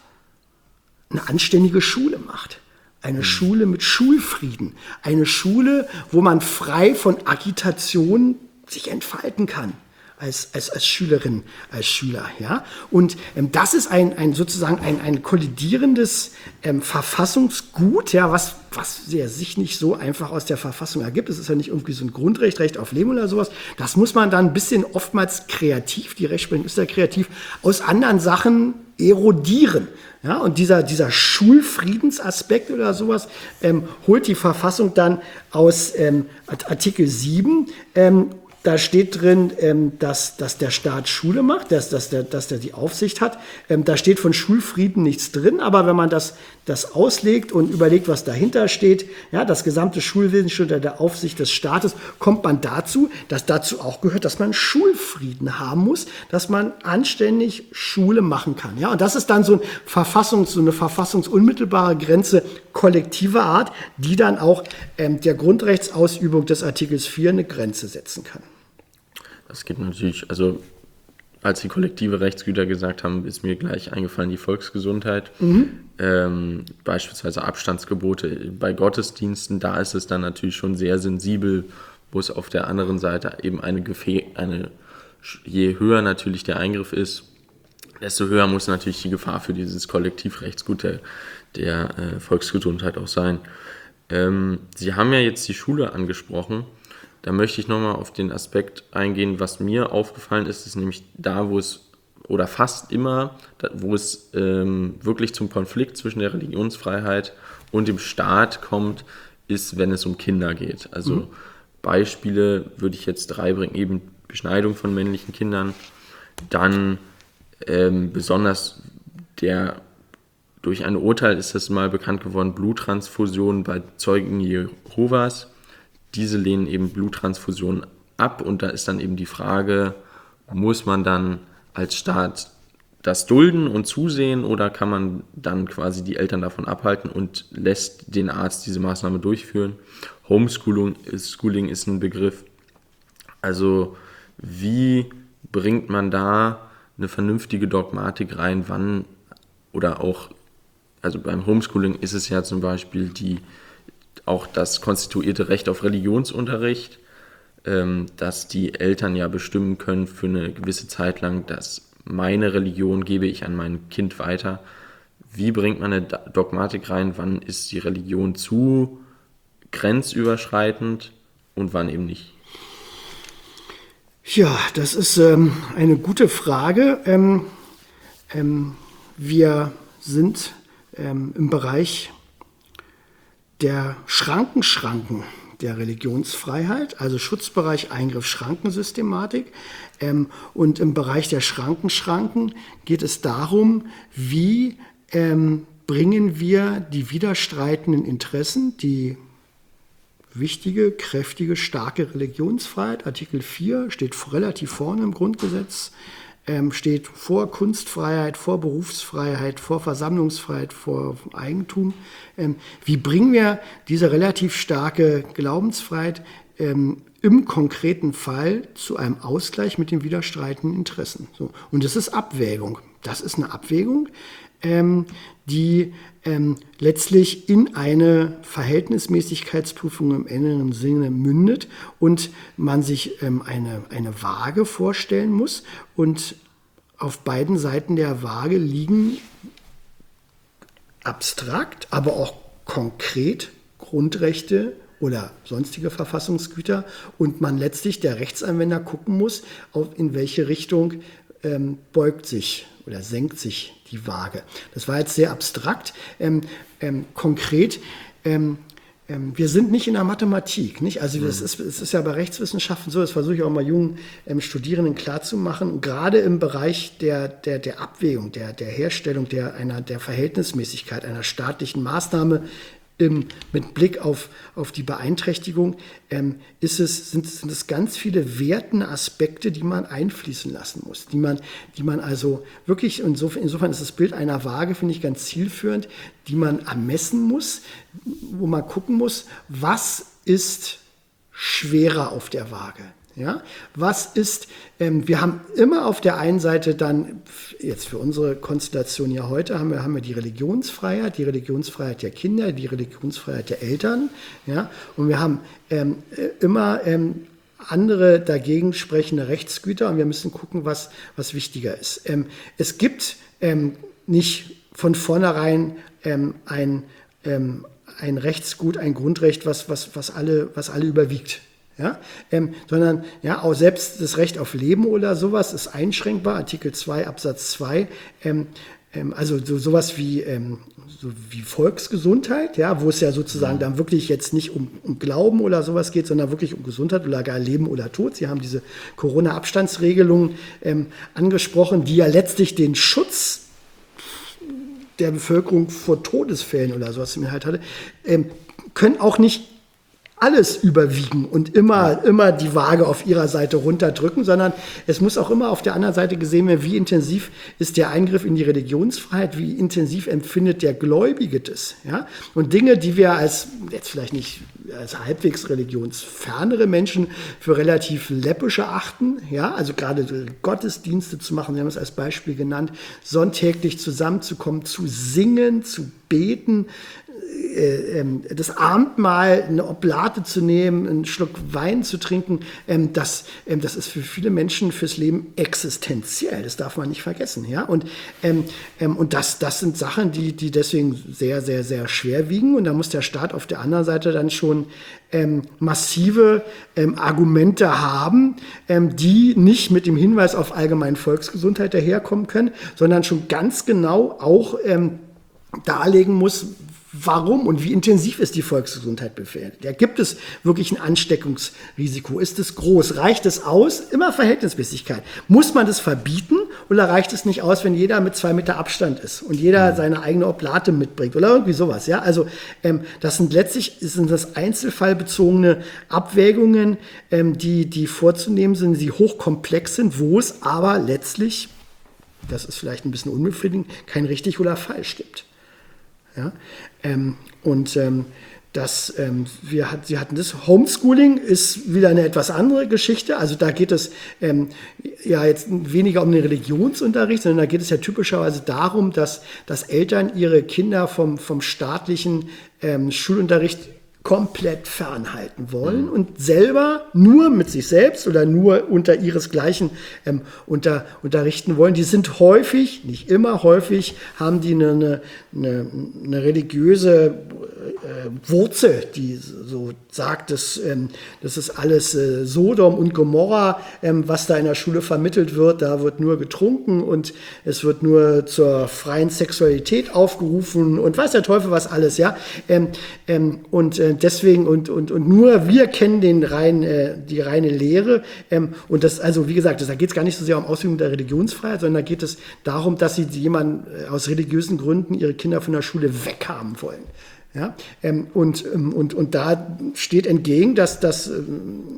eine anständige Schule macht. Eine Schule mit Schulfrieden. Eine Schule, wo man frei von Agitation sich entfalten kann. Als, als, als Schülerin, als Schüler. Ja? Und ähm, das ist ein, ein sozusagen ein, ein kollidierendes ähm, Verfassungsgut, ja, was, was ja, sich nicht so einfach aus der Verfassung ergibt. Es ist ja nicht irgendwie so ein Grundrecht, Recht auf Leben oder sowas. Das muss man dann ein bisschen oftmals kreativ, die Rechtsprechung ist ja kreativ, aus anderen Sachen erodieren. Ja? Und dieser, dieser Schulfriedensaspekt oder sowas ähm, holt die Verfassung dann aus ähm, Artikel sieben. Ähm, Da steht drin, ähm, dass, dass der Staat Schule macht, dass, dass, der, dass der die Aufsicht hat. Ähm, da steht von Schulfrieden nichts drin, aber wenn man das, das auslegt und überlegt, was dahinter steht, ja, das gesamte Schulwesen steht unter der Aufsicht des Staates, kommt man dazu, dass dazu auch gehört, dass man Schulfrieden haben muss, dass man anständig Schule machen kann. Ja? Und das ist dann so, ein Verfassungs-, so eine verfassungsunmittelbare Grenze kollektiver Art, die dann auch ähm, der Grundrechtsausübung des Artikels vier eine Grenze setzen kann. Das geht natürlich, also als Sie kollektive Rechtsgüter gesagt haben, ist mir gleich eingefallen die Volksgesundheit. Mhm. Ähm, beispielsweise Abstandsgebote bei Gottesdiensten, da ist es dann natürlich schon sehr sensibel, wo es auf der anderen Seite eben eine, Gefähr- eine je höher natürlich der Eingriff ist, desto höher muss natürlich die Gefahr für dieses Kollektivrechtsgut der, der äh, Volksgesundheit auch sein. Ähm, Sie haben ja jetzt die Schule angesprochen. Da möchte ich nochmal auf den Aspekt eingehen, was mir aufgefallen ist, ist nämlich da, wo es, oder fast immer, wo es ähm, wirklich zum Konflikt zwischen der Religionsfreiheit und dem Staat kommt, ist, wenn es um Kinder geht. Also mhm. Beispiele würde ich jetzt drei bringen, eben Beschneidung von männlichen Kindern, dann ähm, besonders der, durch ein Urteil ist das mal bekannt geworden, Bluttransfusion bei Zeugen Jehovas. Diese lehnen eben Bluttransfusionen ab und da ist dann eben die Frage, muss man dann als Staat das dulden und zusehen oder kann man dann quasi die Eltern davon abhalten und lässt den Arzt diese Maßnahme durchführen? Homeschooling ist, Schooling ist ein Begriff. Also wie bringt man da eine vernünftige Dogmatik rein, wann oder auch, also beim Homeschooling ist es ja zum Beispiel die auch das konstituierte Recht auf Religionsunterricht, ähm, dass die Eltern ja bestimmen können für eine gewisse Zeit lang, dass meine Religion gebe ich an mein Kind weiter. Wie bringt man eine Dogmatik rein, wann ist die Religion zu grenzüberschreitend und wann eben nicht? Ja, das ist ähm, eine gute Frage. Ähm, ähm, wir sind ähm, im Bereich der Schrankenschranken der Religionsfreiheit, also Schutzbereich, Eingriff, Schrankensystematik. Ähm, und im Bereich der Schrankenschranken geht es darum, wie ähm, bringen wir die widerstreitenden Interessen, die wichtige, kräftige, starke Religionsfreiheit, Artikel vier steht relativ vorne im Grundgesetz, ähm, steht vor Kunstfreiheit, vor Berufsfreiheit, vor Versammlungsfreiheit, vor Eigentum. Ähm, wie bringen wir diese relativ starke Glaubensfreiheit ähm, im konkreten Fall zu einem Ausgleich mit den widerstreitenden Interessen? So. Und das ist Abwägung. Das ist eine Abwägung. ähm, die ähm, letztlich in eine Verhältnismäßigkeitsprüfung im engeren Sinne mündet und man sich ähm, eine, eine Waage vorstellen muss und auf beiden Seiten der Waage liegen abstrakt, aber auch konkret Grundrechte oder sonstige Verfassungsgüter und man letztlich, der Rechtsanwender, gucken muss, auf in welche Richtung ähm, beugt sich oder senkt sich die Waage. Das war jetzt sehr abstrakt. Ähm, ähm, konkret, ähm, ähm, wir sind nicht in der Mathematik, nicht? Also das ist, es ist ja bei Rechtswissenschaften so, das versuche ich auch mal jungen ähm, Studierenden klarzumachen, und gerade im Bereich der, der, der Abwägung, der, der Herstellung der, einer, der Verhältnismäßigkeit einer staatlichen Maßnahme im, mit Blick auf, auf die Beeinträchtigung, ähm, ist es, sind, sind es ganz viele wertende Aspekte, die man einfließen lassen muss, die man, die man also wirklich, insofern, insofern ist das Bild einer Waage, finde ich, ganz zielführend, die man ermessen muss, wo man gucken muss, was ist schwerer auf der Waage. Ja, was ist, ähm, wir haben immer auf der einen Seite dann, jetzt für unsere Konstellation ja heute, haben wir, haben wir die Religionsfreiheit, die Religionsfreiheit der Kinder, die Religionsfreiheit der Eltern, ja, und wir haben ähm, immer ähm, andere dagegen sprechende Rechtsgüter und wir müssen gucken, was, was wichtiger ist. Ähm, es gibt ähm, nicht von vornherein ähm, ein, ähm, ein Rechtsgut, ein Grundrecht, was, was, was, alle, was alle überwiegt. Ja, ähm, sondern ja, auch selbst das Recht auf Leben oder sowas ist einschränkbar, Artikel zwei Absatz zwei, ähm, ähm, also so, sowas wie, ähm, so wie Volksgesundheit, ja, wo es ja sozusagen dann wirklich jetzt nicht um, um Glauben oder sowas geht, sondern wirklich um Gesundheit oder gar Leben oder Tod. Sie haben diese Corona-Abstandsregelungen ähm, angesprochen, die ja letztlich den Schutz der Bevölkerung vor Todesfällen oder sowas im Inhalt hatte, ähm, können auch nicht alles überwiegen und immer, immer die Waage auf ihrer Seite runterdrücken, sondern es muss auch immer auf der anderen Seite gesehen werden, wie intensiv ist der Eingriff in die Religionsfreiheit, wie intensiv empfindet der Gläubige das. Ja? Und Dinge, die wir als, jetzt vielleicht nicht als halbwegs religionsfernere Menschen für relativ läppisch erachten, ja? Also gerade Gottesdienste zu machen, wir haben es als Beispiel genannt, sonntäglich zusammenzukommen, zu singen, zu beten, das Abendmahl, eine Oblate zu nehmen, einen Schluck Wein zu trinken, das, das ist für viele Menschen fürs Leben existenziell. Das darf man nicht vergessen. Ja? Und, und das, das sind Sachen, die, die deswegen sehr, sehr, sehr schwer wiegen. Und da muss der Staat auf der anderen Seite dann schon massive Argumente haben, die nicht mit dem Hinweis auf allgemeine Volksgesundheit daherkommen können, sondern schon ganz genau auch darlegen muss, warum und wie intensiv ist die Volksgesundheit gefährdet? Ja, gibt es wirklich ein Ansteckungsrisiko? Ist es groß? Reicht es aus? Immer Verhältnismäßigkeit. Muss man das verbieten oder reicht es nicht aus, wenn jeder mit zwei Meter Abstand ist und jeder seine eigene Oblate mitbringt oder irgendwie sowas? Ja, also ähm, das sind letztlich sind das einzelfallbezogene Abwägungen, ähm, die, die vorzunehmen sind, die hochkomplex sind, wo es aber letztlich, das ist vielleicht ein bisschen unbefriedigend, kein richtig oder falsch gibt. Ja, ähm, und ähm, das, ähm, wir hat, sie hatten das. Homeschooling ist wieder eine etwas andere Geschichte. Also da geht es ähm, ja jetzt weniger um den Religionsunterricht, sondern da geht es ja typischerweise darum, dass, dass Eltern ihre Kinder vom, vom staatlichen ähm, Schulunterricht komplett fernhalten wollen und selber nur mit sich selbst oder nur unter ihresgleichen ähm, unter, unterrichten wollen. Die sind häufig, nicht immer häufig, haben die eine, eine, eine religiöse äh, Wurzel, die so sagt, dass, ähm, das ist alles äh, Sodom und Gomorra, ähm, was da in der Schule vermittelt wird. Da wird nur getrunken und es wird nur zur freien Sexualität aufgerufen und weiß der Teufel was alles, ja. Ähm, ähm, und äh, deswegen und, und, und nur wir kennen den rein, äh, die reine Lehre. Ähm, und das, also wie gesagt, das, da geht es gar nicht so sehr um Ausübung der Religionsfreiheit, sondern da geht es darum, dass sie jemanden aus religiösen Gründen ihre Kinder von der Schule weghaben wollen. Ja, ähm, und, ähm, und, und da steht entgegen, dass, dass ähm,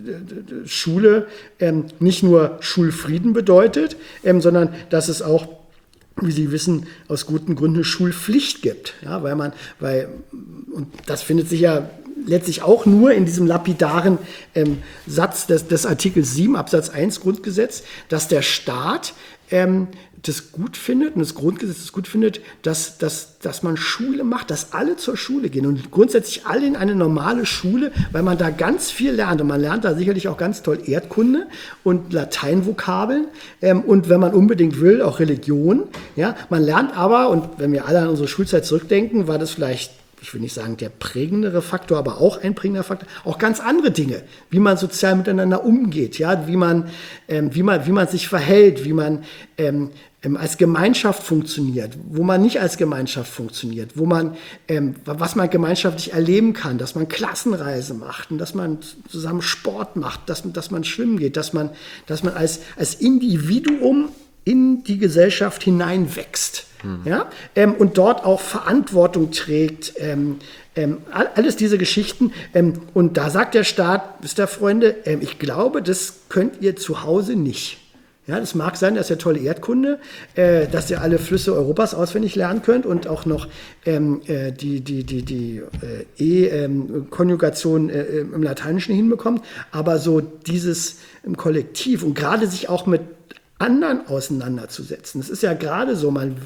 äh, Schule ähm, nicht nur Schulfrieden bedeutet, ähm, sondern dass es auch, wie Sie wissen, aus guten Gründen Schulpflicht gibt. Ja, weil man, weil, und das findet sich ja letztlich auch nur in diesem lapidaren ähm, Satz des, des Artikels sieben Absatz eins Grundgesetz, dass der Staat ähm, das gut findet und das Grundgesetz das gut findet, dass, dass, dass man Schule macht, dass alle zur Schule gehen und grundsätzlich alle in eine normale Schule, weil man da ganz viel lernt und man lernt da sicherlich auch ganz toll Erdkunde und Lateinvokabeln ähm, und wenn man unbedingt will, auch Religion. Ja? Man lernt aber, und wenn wir alle an unsere Schulzeit zurückdenken, war das vielleicht, ich will nicht sagen der prägendere Faktor, aber auch ein prägender Faktor, auch ganz andere Dinge, wie man sozial miteinander umgeht, ja, wie man, ähm, wie man, wie man sich verhält, wie man ähm, ähm, als Gemeinschaft funktioniert, wo man nicht als Gemeinschaft funktioniert, wo man, ähm, was man gemeinschaftlich erleben kann, dass man Klassenreisen macht und dass man zusammen Sport macht, dass, dass man schwimmen geht, dass man, dass man als, als Individuum in die Gesellschaft hineinwächst. Hm. Ja? Ähm, und dort auch Verantwortung trägt. Ähm, ähm, alles diese Geschichten. Ähm, und da sagt der Staat, wisst ihr, Freunde, ähm, ich glaube, das könnt ihr zu Hause nicht. Ja, das mag sein, dass ihr tolle Erdkunde, äh, dass ihr alle Flüsse Europas auswendig lernen könnt und auch noch ähm, äh, die, die, die, die äh, E-Konjugation äh, im Lateinischen hinbekommt. Aber so dieses im Kollektiv und gerade sich auch mit anderen auseinanderzusetzen. Das ist ja gerade so, man,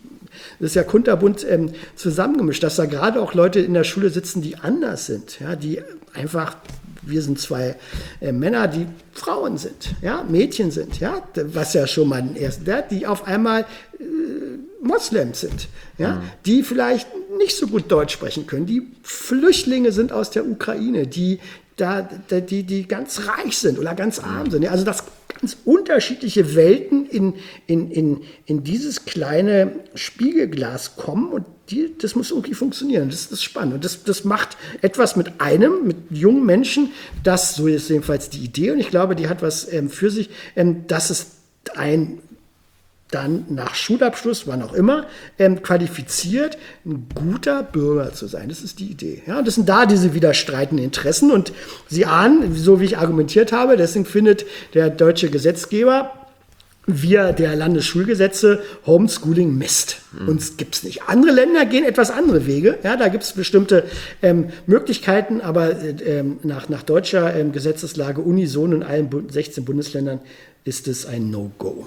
das ist ja kunterbunt ähm, zusammengemischt, dass da gerade auch Leute in der Schule sitzen, die anders sind, ja, die einfach, wir sind zwei äh, Männer, die Frauen sind, ja, Mädchen sind, ja, was ja schon mal ein erster, die auf einmal äh, Moslems sind, ja, mhm. die vielleicht nicht so gut Deutsch sprechen können, die Flüchtlinge sind aus der Ukraine, die da, da die, die ganz reich sind oder ganz arm sind. Ja, also das ganz unterschiedliche Welten in, in, in, in dieses kleine Spiegelglas kommen und die, das muss irgendwie funktionieren. Das, das ist spannend. Und das, das macht etwas mit einem, mit jungen Menschen, das, so ist jedenfalls die Idee, und ich glaube, die hat was ähm, für sich, ähm, dass es ein dann nach Schulabschluss, wann auch immer, ähm, qualifiziert, ein guter Bürger zu sein. Das ist die Idee. Ja, und das sind da diese widerstreitenden Interessen. Und Sie ahnen, so wie ich argumentiert habe, deswegen findet der deutsche Gesetzgeber via der Landesschulgesetze Homeschooling Mist. Mhm. Uns gibt es nicht. Andere Länder gehen etwas andere Wege. Ja, da gibt es bestimmte ähm, Möglichkeiten, aber ähm, nach, nach deutscher ähm, Gesetzeslage unisono in allen sechzehn Bundesländern ist es ein No-Go.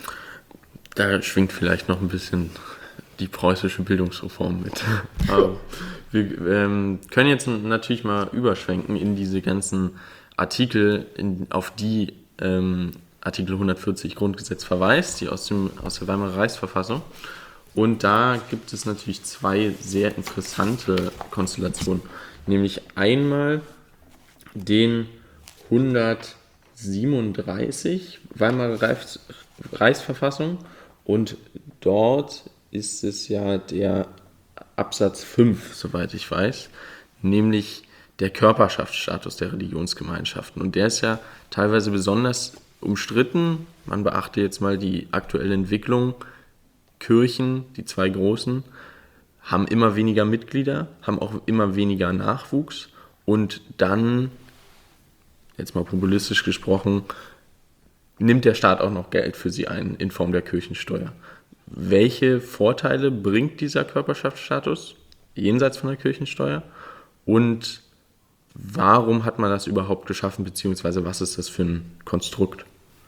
Da schwingt vielleicht noch ein bisschen die preußische Bildungsreform mit. Aber wir ähm, können jetzt natürlich mal überschwenken in diese ganzen Artikel, in, auf die ähm, Artikel hundertvierzig Grundgesetz verweist, die aus, dem, aus der Weimarer Reichsverfassung. Und da gibt es natürlich zwei sehr interessante Konstellationen. Nämlich einmal den hundertsiebenunddreißig Weimarer Reichs, Reichsverfassung. Und dort ist es ja der Absatz fünf, soweit ich weiß, nämlich der Körperschaftsstatus der Religionsgemeinschaften. Und der ist ja teilweise besonders umstritten. Man beachte jetzt mal die aktuelle Entwicklung. Kirchen, die zwei großen, haben immer weniger Mitglieder, haben auch immer weniger Nachwuchs. Und dann, jetzt mal populistisch gesprochen, nimmt der Staat auch noch Geld für sie ein in Form der Kirchensteuer. Welche Vorteile bringt dieser Körperschaftsstatus jenseits von der Kirchensteuer? Und warum hat man das überhaupt geschaffen, beziehungsweise was ist das für ein Konstrukt?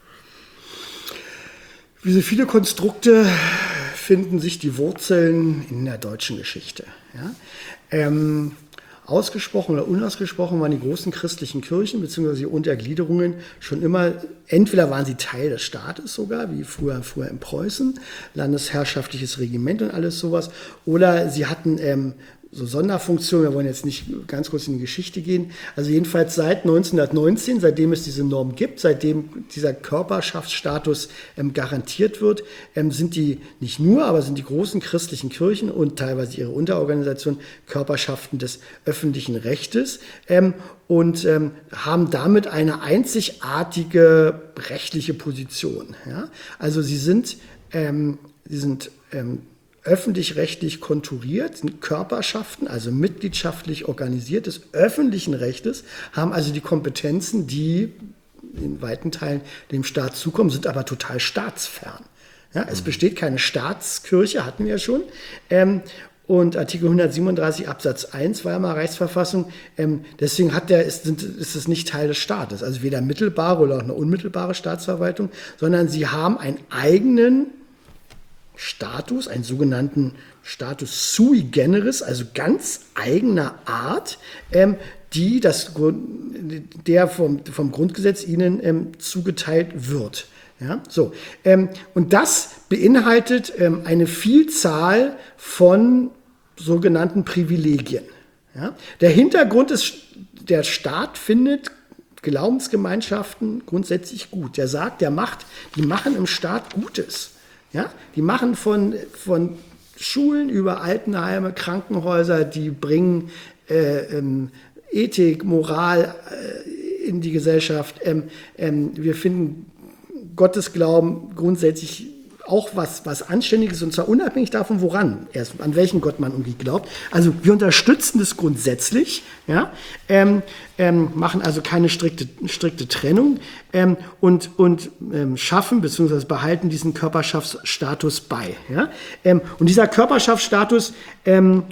Wie so viele Konstrukte finden sich die Wurzeln in der deutschen Geschichte. Ja? Ähm, Ausgesprochen oder unausgesprochen waren die großen christlichen Kirchen bzw. die Untergliederungen schon immer, entweder waren sie Teil des Staates sogar, wie früher, früher in Preußen, landesherrschaftliches Regiment und alles sowas, oder sie hatten ähm, so Sonderfunktionen, wir wollen jetzt nicht ganz kurz in die Geschichte gehen, also jedenfalls seit neunzehnhundertneunzehn, seitdem es diese Norm gibt, seitdem dieser Körperschaftsstatus ähm, garantiert wird, ähm, sind die nicht nur, aber sind die großen christlichen Kirchen und teilweise ihre Unterorganisationen Körperschaften des öffentlichen Rechtes ähm, und ähm, haben damit eine einzigartige rechtliche Position. Ja? Also sie sind, ähm, sie sind ähm, öffentlich-rechtlich konturiert, sind Körperschaften, also mitgliedschaftlich organisiert des öffentlichen Rechtes, haben also die Kompetenzen, die in weiten Teilen dem Staat zukommen, sind aber total staatsfern. Ja, es besteht keine Staatskirche, hatten wir ja schon. Ähm, und Artikel hundertsiebenunddreißig Absatz eins Weimarer Reichsverfassung, ähm, deswegen hat der, ist, ist es nicht Teil des Staates, also weder mittelbare oder auch eine unmittelbare Staatsverwaltung, sondern sie haben einen eigenen Status, einen sogenannten Status sui generis, also ganz eigener Art, ähm, die das, der vom, vom Grundgesetz ihnen ähm, zugeteilt wird. Ja, so. Ähm, und das beinhaltet ähm, eine Vielzahl von sogenannten Privilegien. Ja. Der Hintergrund ist, der Staat findet Glaubensgemeinschaften grundsätzlich gut. Der sagt, der macht, die machen im Staat Gutes. Ja. Die machen von, von Schulen über Altenheime, Krankenhäuser, die bringen äh, ähm, Ethik, Moral äh, in die Gesellschaft. Ähm, ähm, wir finden Gottesglauben grundsätzlich auch was, was Anständiges, und zwar unabhängig davon, woran, erst an welchen Gott man irgendwie glaubt. Also wir unterstützen das grundsätzlich, ja, ähm, ähm, machen also keine strikte, strikte Trennung ähm, und, und ähm, schaffen bzw. behalten diesen Körperschaftsstatus bei. Ja? Ähm, und dieser Körperschaftsstatus ähm,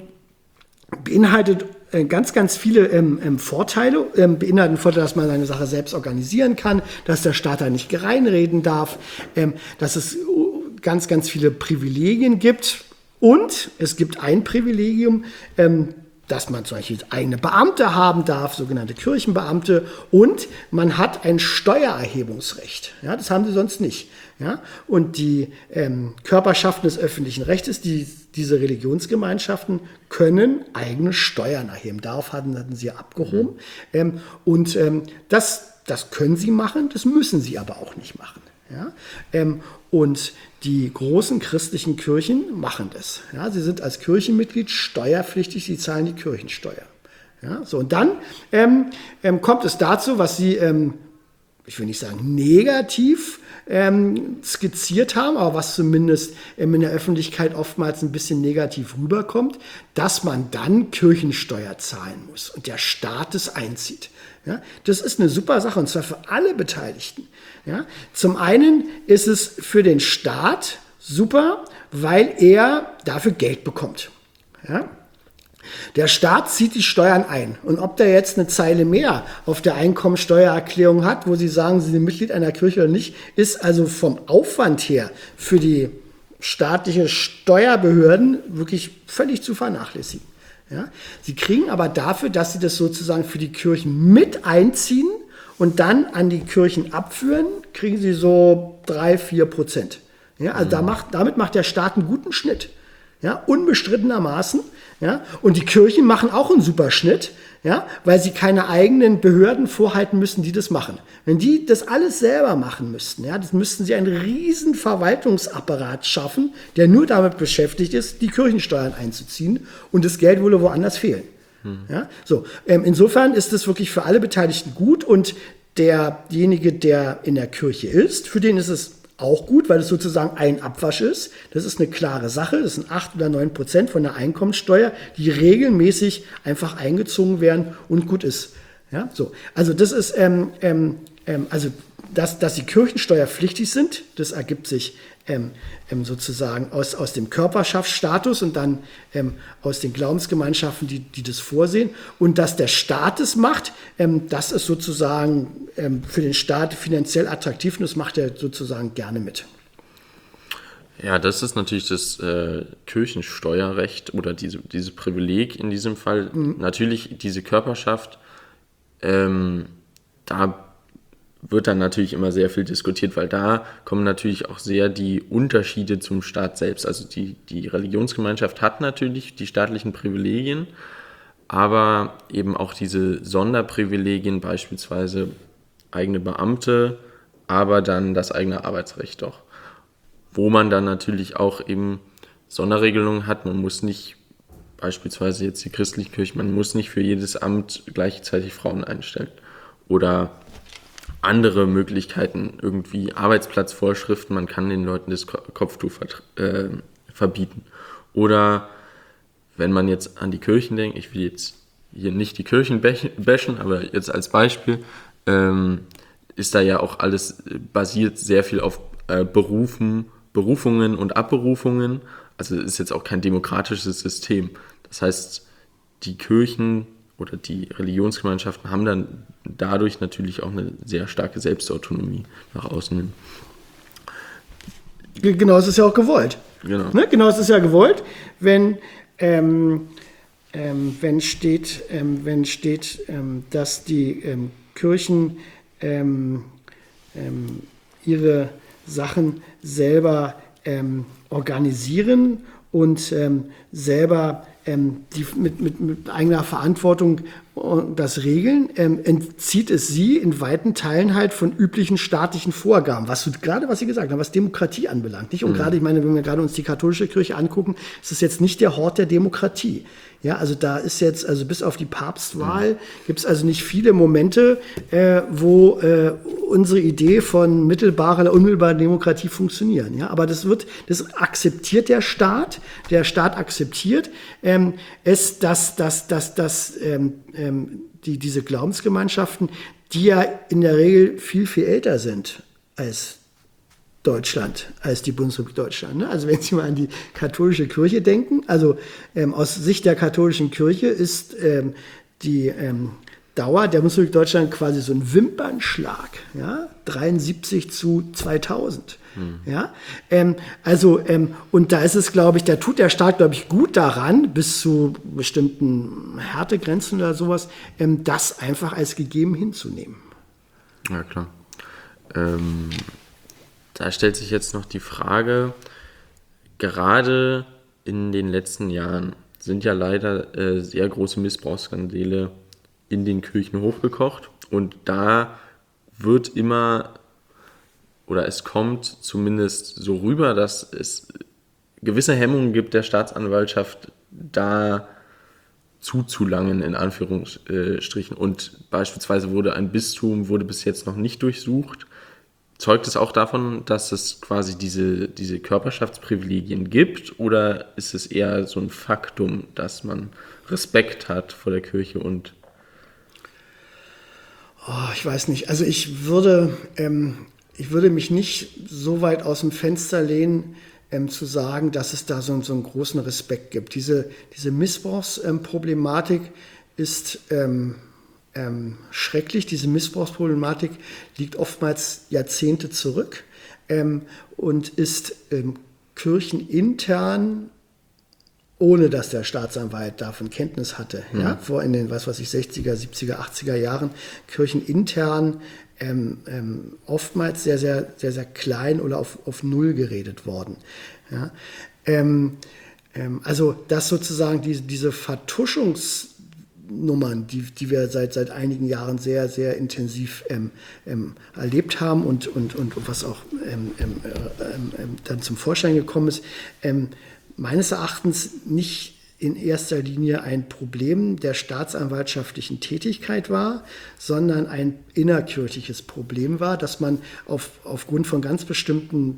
beinhaltet ganz, ganz viele ähm, ähm, Vorteile, ähm, beinhalten Vorteile, dass man seine Sache selbst organisieren kann, dass der Staat da nicht gereinreden darf, ähm, dass es ganz, ganz viele Privilegien gibt. Und es gibt ein Privilegium, ähm, dass man zum Beispiel eigene Beamte haben darf, sogenannte Kirchenbeamte, und man hat ein Steuererhebungsrecht. Ja, das haben sie sonst nicht. Ja? Und die ähm, Körperschaften des öffentlichen Rechtes, die, diese Religionsgemeinschaften, können eigene Steuern erheben. Darauf hatten, hatten sie abgehoben. Mhm. Ähm, und ähm, das, das können sie machen, das müssen sie aber auch nicht machen. Ja? Ähm, und die großen christlichen Kirchen machen das. Ja? Sie sind als Kirchenmitglied steuerpflichtig, sie zahlen die Kirchensteuer. Ja? So, und dann ähm, ähm, kommt es dazu, was sie, ähm, ich will nicht sagen negativ ähm, skizziert haben, aber was zumindest ähm, in der Öffentlichkeit oftmals ein bisschen negativ rüberkommt, dass man dann Kirchensteuer zahlen muss und der Staat es einzieht. Ja, das ist eine super Sache, und zwar für alle Beteiligten. Ja, zum einen ist es für den Staat super, weil er dafür Geld bekommt. Ja? Der Staat zieht die Steuern ein. Und ob der jetzt eine Zeile mehr auf der Einkommensteuererklärung hat, wo sie sagen, sie sind Mitglied einer Kirche oder nicht, ist also vom Aufwand her für die staatliche Steuerbehörden wirklich völlig zu vernachlässigen. Ja? Sie kriegen aber dafür, dass sie das sozusagen für die Kirchen mit einziehen und dann an die Kirchen abführen, kriegen sie so drei, vier Prozent. Ja? Also mhm. da macht, damit macht der Staat einen guten Schnitt. Ja, unbestrittenermaßen. Ja, und die Kirchen machen auch einen super Schnitt, ja, weil sie keine eigenen Behörden vorhalten müssen, die das machen. Wenn die das alles selber machen müssten, ja, das müssten sie einen riesen Verwaltungsapparat schaffen, der nur damit beschäftigt ist, die Kirchensteuern einzuziehen, und das Geld würde woanders fehlen. Hm. Ja, so, ähm, insofern ist es wirklich für alle Beteiligten gut, und derjenige, der in der Kirche ist, für den ist es auch gut, weil es sozusagen ein Abwasch ist. Das ist eine klare Sache. Das sind acht oder neun Prozent von der Einkommensteuer, die regelmäßig einfach eingezogen werden und gut ist. Ja, so. Also das ist, ähm, ähm, also dass, dass die kirchensteuerpflichtig sind, das ergibt sich ähm, ähm, sozusagen aus, aus dem Körperschaftsstatus und dann ähm, aus den Glaubensgemeinschaften, die, die das vorsehen. Und dass der Staat es macht, ähm, das ist sozusagen ähm, für den Staat finanziell attraktiv, und das macht er sozusagen gerne mit. Ja, das ist natürlich das äh, Kirchensteuerrecht oder diese, dieses Privileg in diesem Fall. Mhm. Natürlich diese Körperschaft, ähm, da wird dann natürlich immer sehr viel diskutiert, weil da kommen natürlich auch sehr die Unterschiede zum Staat selbst. Also die, die Religionsgemeinschaft hat natürlich die staatlichen Privilegien, aber eben auch diese Sonderprivilegien, beispielsweise eigene Beamte, aber dann das eigene Arbeitsrecht doch. Wo man dann natürlich auch eben Sonderregelungen hat. Man muss nicht, beispielsweise jetzt die christliche Kirche, man muss nicht für jedes Amt gleichzeitig Frauen einstellen. Oder andere Möglichkeiten, irgendwie Arbeitsplatzvorschriften, man kann den Leuten das Kopftuch äh, verbieten. Oder wenn man jetzt an die Kirchen denkt, ich will jetzt hier nicht die Kirchen bashen, aber jetzt als Beispiel, ähm, ist da ja auch alles basiert sehr viel auf äh, Berufen, Berufungen und Abberufungen. Also ist jetzt auch kein demokratisches System. Das heißt, die Kirchen oder die Religionsgemeinschaften haben dann dadurch natürlich auch eine sehr starke Selbstautonomie nach außen hin. Genau, das ist ja auch gewollt. Genau. Ne? Genau, das ist ja gewollt. Wenn, ähm, ähm, wenn steht, ähm, wenn steht ähm, dass die ähm, Kirchen ähm, ähm, ihre Sachen selber ähm, organisieren und ähm, selber ähm, die mit, mit, mit eigener Verantwortung das regeln, ähm, entzieht es sie in weiten Teilen halt von üblichen staatlichen Vorgaben, was du, gerade was Sie gesagt haben, was Demokratie anbelangt. Nicht? Und mhm. gerade, ich meine, wenn wir gerade uns die katholische Kirche angucken, ist es jetzt nicht der Hort der Demokratie. Ja, also da ist jetzt, also bis auf die Papstwahl, mhm. gibt es also nicht viele Momente, äh, wo äh, unsere Idee von mittelbarer oder unmittelbarer Demokratie funktionieren. Ja, aber das wird, das akzeptiert der Staat. Der Staat akzeptiert ähm, es, dass, dass, dass, dass ähm, ähm, die, diese Glaubensgemeinschaften, die ja in der Regel viel, viel älter sind als Deutschland, als die Bundesrepublik Deutschland. Ne? Also wenn Sie mal an die katholische Kirche denken, also ähm, aus Sicht der katholischen Kirche ist ähm, die ähm, Dauer der Bundesrepublik Deutschland quasi so ein Wimpernschlag, ja, dreiundsiebzig zu zweitausend. Hm. Ja, ähm, also ähm, und da ist es, glaube ich, da tut der Staat, glaube ich, gut daran, bis zu bestimmten Härtegrenzen oder sowas, ähm, das einfach als gegeben hinzunehmen. Ja, klar. Ähm, da stellt sich jetzt noch die Frage, gerade in den letzten Jahren sind ja leider äh, sehr große Missbrauchsskandale in den Kirchen hochgekocht und da wird immer oder es kommt zumindest so rüber, dass es gewisse Hemmungen gibt der Staatsanwaltschaft, da zuzulangen, in Anführungsstrichen. Und beispielsweise wurde ein Bistum, wurde bis jetzt noch nicht durchsucht. Zeugt es auch davon, dass es quasi diese, diese Körperschaftsprivilegien gibt? Oder ist es eher so ein Faktum, dass man Respekt hat vor der Kirche und... Oh, ich weiß nicht. Also ich würde... Ähm Ich würde mich nicht so weit aus dem Fenster lehnen, ähm, zu sagen, dass es da so, so einen großen Respekt gibt. Diese, diese Missbrauchsproblematik ist ähm, ähm, schrecklich. Diese Missbrauchsproblematik liegt oftmals Jahrzehnte zurück ähm, und ist ähm, kirchenintern, ohne dass der Staatsanwalt davon Kenntnis hatte, mhm. ja, vor in den, was weiß ich, sechziger, siebziger, achtziger Jahren, kirchenintern ähm, ähm, oftmals sehr, sehr, sehr, sehr klein oder auf, auf Null geredet worden. Ja. Ähm, ähm, also, dass sozusagen diese, diese Vertuschungsnummern, die, die wir seit, seit einigen Jahren sehr, sehr intensiv ähm, ähm, erlebt haben und, und, und, und was auch ähm, ähm, ähm, dann zum Vorschein gekommen ist, ähm, meines Erachtens nicht in erster Linie ein Problem der staatsanwaltschaftlichen Tätigkeit war, sondern ein innerkirchliches Problem war, dass man auf, aufgrund von ganz bestimmten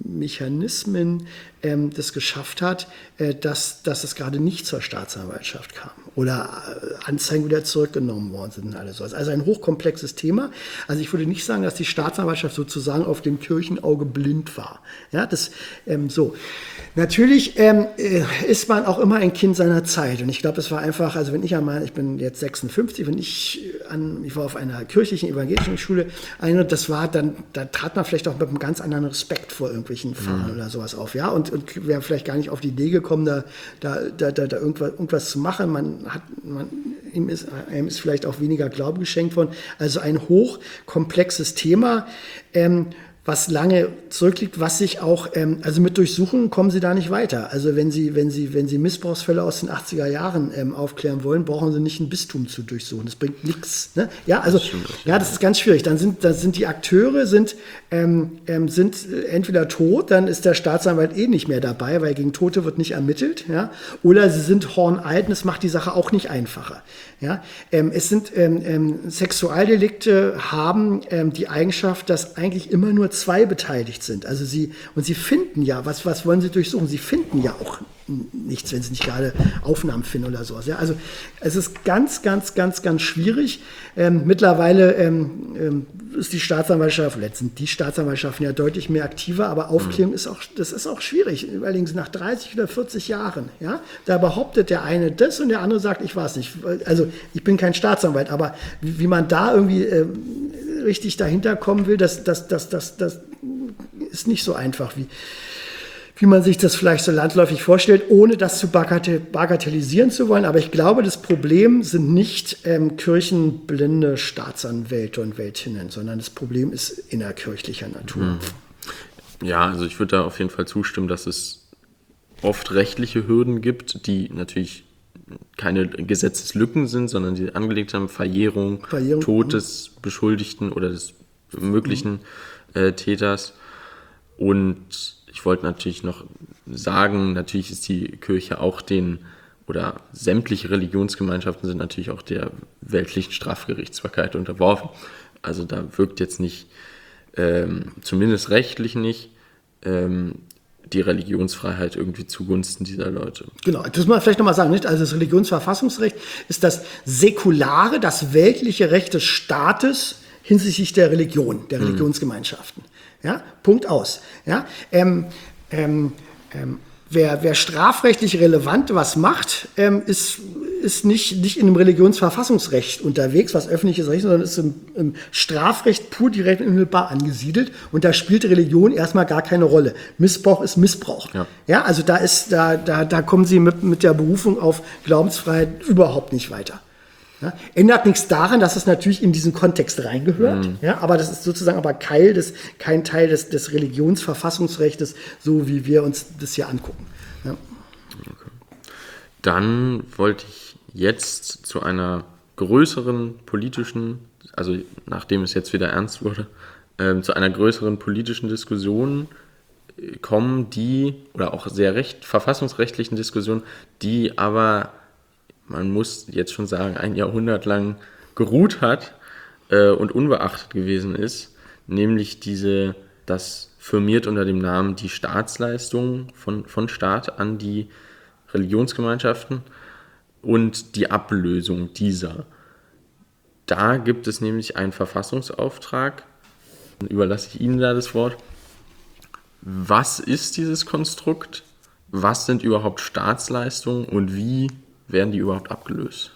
Mechanismen ähm, das geschafft hat, äh, dass, dass es gerade nicht zur Staatsanwaltschaft kam oder äh, Anzeigen wieder zurückgenommen worden sind und alles sowas. Also ein hochkomplexes Thema. Also ich würde nicht sagen, dass die Staatsanwaltschaft sozusagen auf dem Kirchenauge blind war. Ja, das ähm, so. Natürlich ähm, ist man auch immer ein Kind seiner Zeit und ich glaube, das war einfach, also wenn ich an meine, ich bin jetzt sechsundfünfzig, wenn ich an, ich war auf einer kirchlichen evangelischen Schule, eine, das war dann, da trat man vielleicht auch mit einem ganz anderen Respekt vor irgendwelchen Pfarrern mhm. oder sowas auf, ja, und, und wäre vielleicht gar nicht auf die Idee gekommen, da, da, da, da, da irgendwas, irgendwas zu machen. Man hat, man, ihm ist, ihm ist vielleicht auch weniger Glaube geschenkt worden. Also ein hochkomplexes Thema, ähm, was lange zurückliegt, was sich auch, ähm, also mit Durchsuchungen kommen Sie da nicht weiter. Also wenn Sie, wenn Sie, wenn Sie Missbrauchsfälle aus den achtziger Jahren ähm, aufklären wollen, brauchen Sie nicht ein Bistum zu durchsuchen. Das bringt nichts. Ne? Ja, also ja, das ist ganz schwierig. Dann sind, dann sind die Akteure sind, ähm, ähm, sind entweder tot, dann ist der Staatsanwalt eh nicht mehr dabei, weil gegen Tote wird nicht ermittelt. Ja, oder sie sind hornalt und das macht die Sache auch nicht einfacher. Ja, ähm, es sind ähm, ähm, Sexualdelikte haben ähm, die Eigenschaft, dass eigentlich immer nur zwei beteiligt sind. Also sie, und sie finden ja, was, was wollen sie durchsuchen? Sie finden ja auch nichts, wenn sie nicht gerade Aufnahmen finden oder sowas. Ja, also es ist ganz, ganz, ganz, ganz schwierig. Ähm, mittlerweile ähm, ähm, ist die Staatsanwaltschaft, letztendlich die Staatsanwaltschaften ja deutlich mehr aktiver, aber Aufklärung mhm. ist auch, das ist auch schwierig. Allerdings nach dreißig oder vierzig Jahren, ja, da behauptet der eine das und der andere sagt, ich weiß nicht. Also ich bin kein Staatsanwalt, aber wie, wie man da irgendwie äh, richtig dahinter kommen will, das, das, das, das, das ist nicht so einfach wie wie man sich das vielleicht so landläufig vorstellt, ohne das zu bagatellisieren zu wollen. Aber ich glaube, das Problem sind nicht ähm, kirchenblinde Staatsanwälte und Weltinnen, sondern das Problem ist innerkirchlicher Natur. Ja, also ich würde da auf jeden Fall zustimmen, dass es oft rechtliche Hürden gibt, die natürlich keine Gesetzeslücken sind, sondern die angelegt haben, Verjährung, Verjährung Tod des Beschuldigten oder des möglichen äh, Täters. Und ich wollte natürlich noch sagen, natürlich ist die Kirche auch den, oder sämtliche Religionsgemeinschaften sind natürlich auch der weltlichen Strafgerichtsbarkeit unterworfen. Also da wirkt jetzt nicht, ähm, zumindest rechtlich nicht, ähm, die Religionsfreiheit irgendwie zugunsten dieser Leute. Genau, das muss man vielleicht nochmal sagen, nicht? Also das Religionsverfassungsrecht ist das säkulare, das weltliche Recht des Staates hinsichtlich der Religion, der Religionsgemeinschaften. Ja, Punkt aus. Ja, ähm, ähm, ähm, wer, wer strafrechtlich relevant was macht, ähm, ist, ist nicht, nicht in einem Religionsverfassungsrecht unterwegs, was öffentliches Recht, sondern ist im, im Strafrecht pur direkt unmittelbar angesiedelt. Und da spielt Religion erstmal gar keine Rolle. Missbrauch ist Missbrauch. Ja, ja also da, ist, da, da, da kommen Sie mit, mit der Berufung auf Glaubensfreiheit überhaupt nicht weiter. Ja, ändert nichts daran, dass es natürlich in diesen Kontext reingehört, mhm. ja, aber das ist sozusagen aber kein, des, kein Teil des, des Religionsverfassungsrechtes, so wie wir uns das hier angucken. Ja. Okay. Dann wollte ich jetzt zu einer größeren politischen, also nachdem es jetzt wieder ernst wurde, äh, zu einer größeren politischen Diskussion kommen, die, oder auch sehr recht, verfassungsrechtlichen Diskussionen, die aber, man muss jetzt schon sagen, ein Jahrhundert lang geruht hat äh, und unbeachtet gewesen ist, nämlich diese, das firmiert unter dem Namen die Staatsleistungen von, von Staat an die Religionsgemeinschaften und die Ablösung dieser. Da gibt es nämlich einen Verfassungsauftrag, dann überlasse ich Ihnen da das Wort. Was ist dieses Konstrukt? Was sind überhaupt Staatsleistungen und wie werden die überhaupt abgelöst?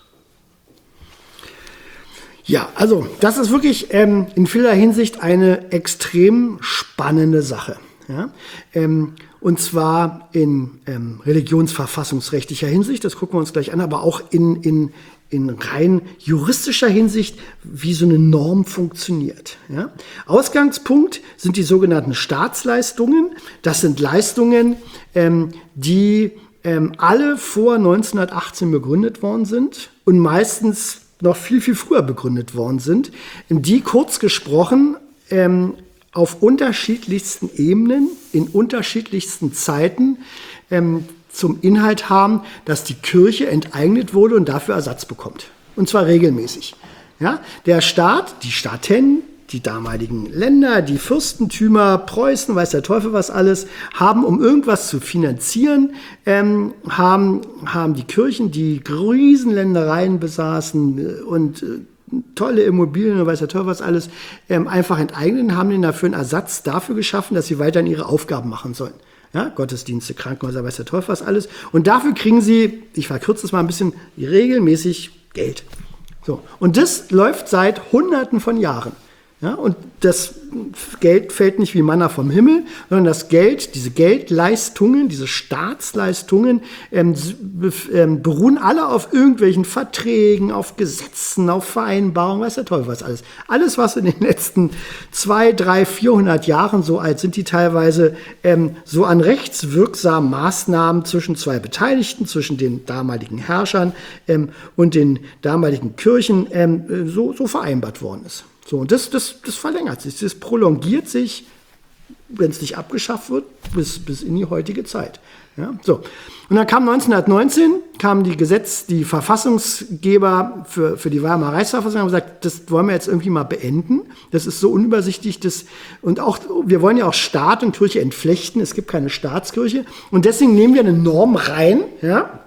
Ja, also das ist wirklich ähm, in vieler Hinsicht eine extrem spannende Sache. Ja? Ähm, und zwar in ähm, religionsverfassungsrechtlicher Hinsicht, das gucken wir uns gleich an, aber auch in, in, in rein juristischer Hinsicht, wie so eine Norm funktioniert. Ja? Ausgangspunkt sind die sogenannten Staatsleistungen. Das sind Leistungen, ähm, die ähm, alle vor neunzehnhundertachtzehn begründet worden sind und meistens noch viel, viel früher begründet worden sind, die kurz gesprochen ähm, auf unterschiedlichsten Ebenen, in unterschiedlichsten Zeiten ähm, zum Inhalt haben, dass die Kirche enteignet wurde und dafür Ersatz bekommt. Und zwar regelmäßig. Ja? Der Staat, die Staaten, die damaligen Länder, die Fürstentümer, Preußen, weiß der Teufel was alles, haben, um irgendwas zu finanzieren, ähm, haben, haben die Kirchen, die Riesenländereien besaßen und äh, tolle Immobilien und weiß der Teufel was alles, ähm, einfach enteignet und haben ihnen dafür einen Ersatz dafür geschaffen, dass sie weiterhin ihre Aufgaben machen sollen. Ja, Gottesdienste, Krankenhäuser, weiß der Teufel was alles. Und dafür kriegen sie, ich verkürze es mal ein bisschen, regelmäßig Geld. So. Und das läuft seit Hunderten von Jahren. Ja, und das Geld fällt nicht wie Manna vom Himmel, sondern das Geld, diese Geldleistungen, diese Staatsleistungen ähm, ähm, beruhen alle auf irgendwelchen Verträgen, auf Gesetzen, auf Vereinbarungen, weiß der Teufel was alles. Alles, was in den letzten zwei, drei, vierhundert Jahren, so alt sind die teilweise, ähm, so an rechtswirksamen Maßnahmen zwischen zwei Beteiligten, zwischen den damaligen Herrschern ähm, und den damaligen Kirchen ähm, so, so vereinbart worden ist. So, und das, das, das verlängert sich, das prolongiert sich, wenn es nicht abgeschafft wird, bis, bis in die heutige Zeit. Ja, so. Und dann kam neunzehnhundertneunzehn, kamen die Gesetz, die Verfassungsgeber für, für die Weimarer Reichsverfassung und haben gesagt, das wollen wir jetzt irgendwie mal beenden. Das ist so unübersichtlich. Das, und auch, wir wollen ja auch Staat und Kirche entflechten. Es gibt keine Staatskirche. Und deswegen nehmen wir eine Norm rein, ja,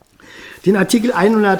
den Artikel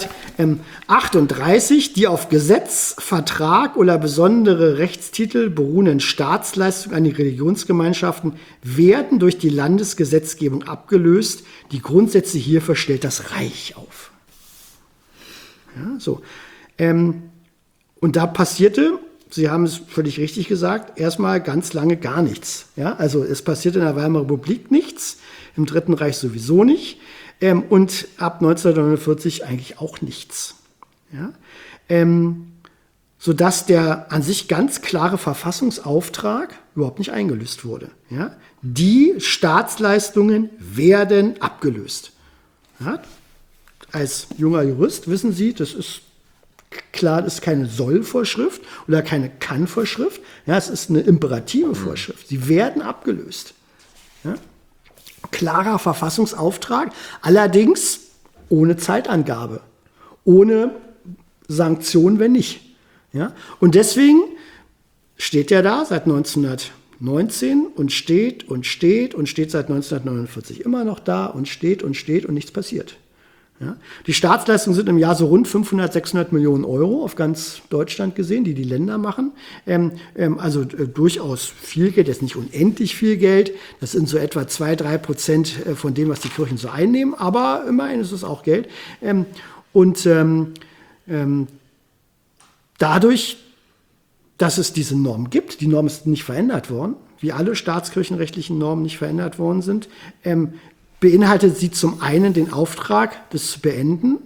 hundertachtunddreißig, die auf Gesetz, Vertrag oder besondere Rechtstitel beruhenden Staatsleistungen an die Religionsgemeinschaften werden durch die Landesgesetzgebung abgelöst. Die Grundsätze hierfür stellt das Reich auf. Ja, so. Ähm, und da passierte Sie haben es völlig richtig gesagt, erstmal ganz lange gar nichts. Ja? Also es passiert in der Weimarer Republik nichts, im Dritten Reich sowieso nicht ähm, und ab neunzehnhundertneunundvierzig eigentlich auch nichts. Ja? Ähm, sodass der an sich ganz klare Verfassungsauftrag überhaupt nicht eingelöst wurde. Ja? Die Staatsleistungen werden abgelöst. Ja? Als junger Jurist wissen Sie, das ist klar, das ist keine Soll-Vorschrift oder keine Kann-Vorschrift. Ja, es ist eine imperative Vorschrift. Sie werden abgelöst. Ja? Klarer Verfassungsauftrag, allerdings ohne Zeitangabe, ohne Sanktion, wenn nicht. Ja? Und deswegen steht er da seit neunzehnhundertneunzehn und steht und steht und steht seit neunzehnhundertneunundvierzig immer noch da und steht und steht und nichts passiert. Ja? Die Staatsleistungen sind im Jahr so rund fünfhundert, sechshundert Millionen Euro auf ganz Deutschland gesehen, die die Länder machen. Ähm, ähm, also äh, durchaus viel Geld, jetzt nicht unendlich viel Geld. Das sind so etwa zwei, drei Prozent von dem, was die Kirchen so einnehmen. Aber immerhin ist es auch Geld. Ähm, und ähm, ähm, dadurch, dass es diese Norm gibt, die Norm ist nicht verändert worden, wie alle staatskirchenrechtlichen Normen nicht verändert worden sind, ähm, beinhaltet sie zum einen den Auftrag, das zu beenden,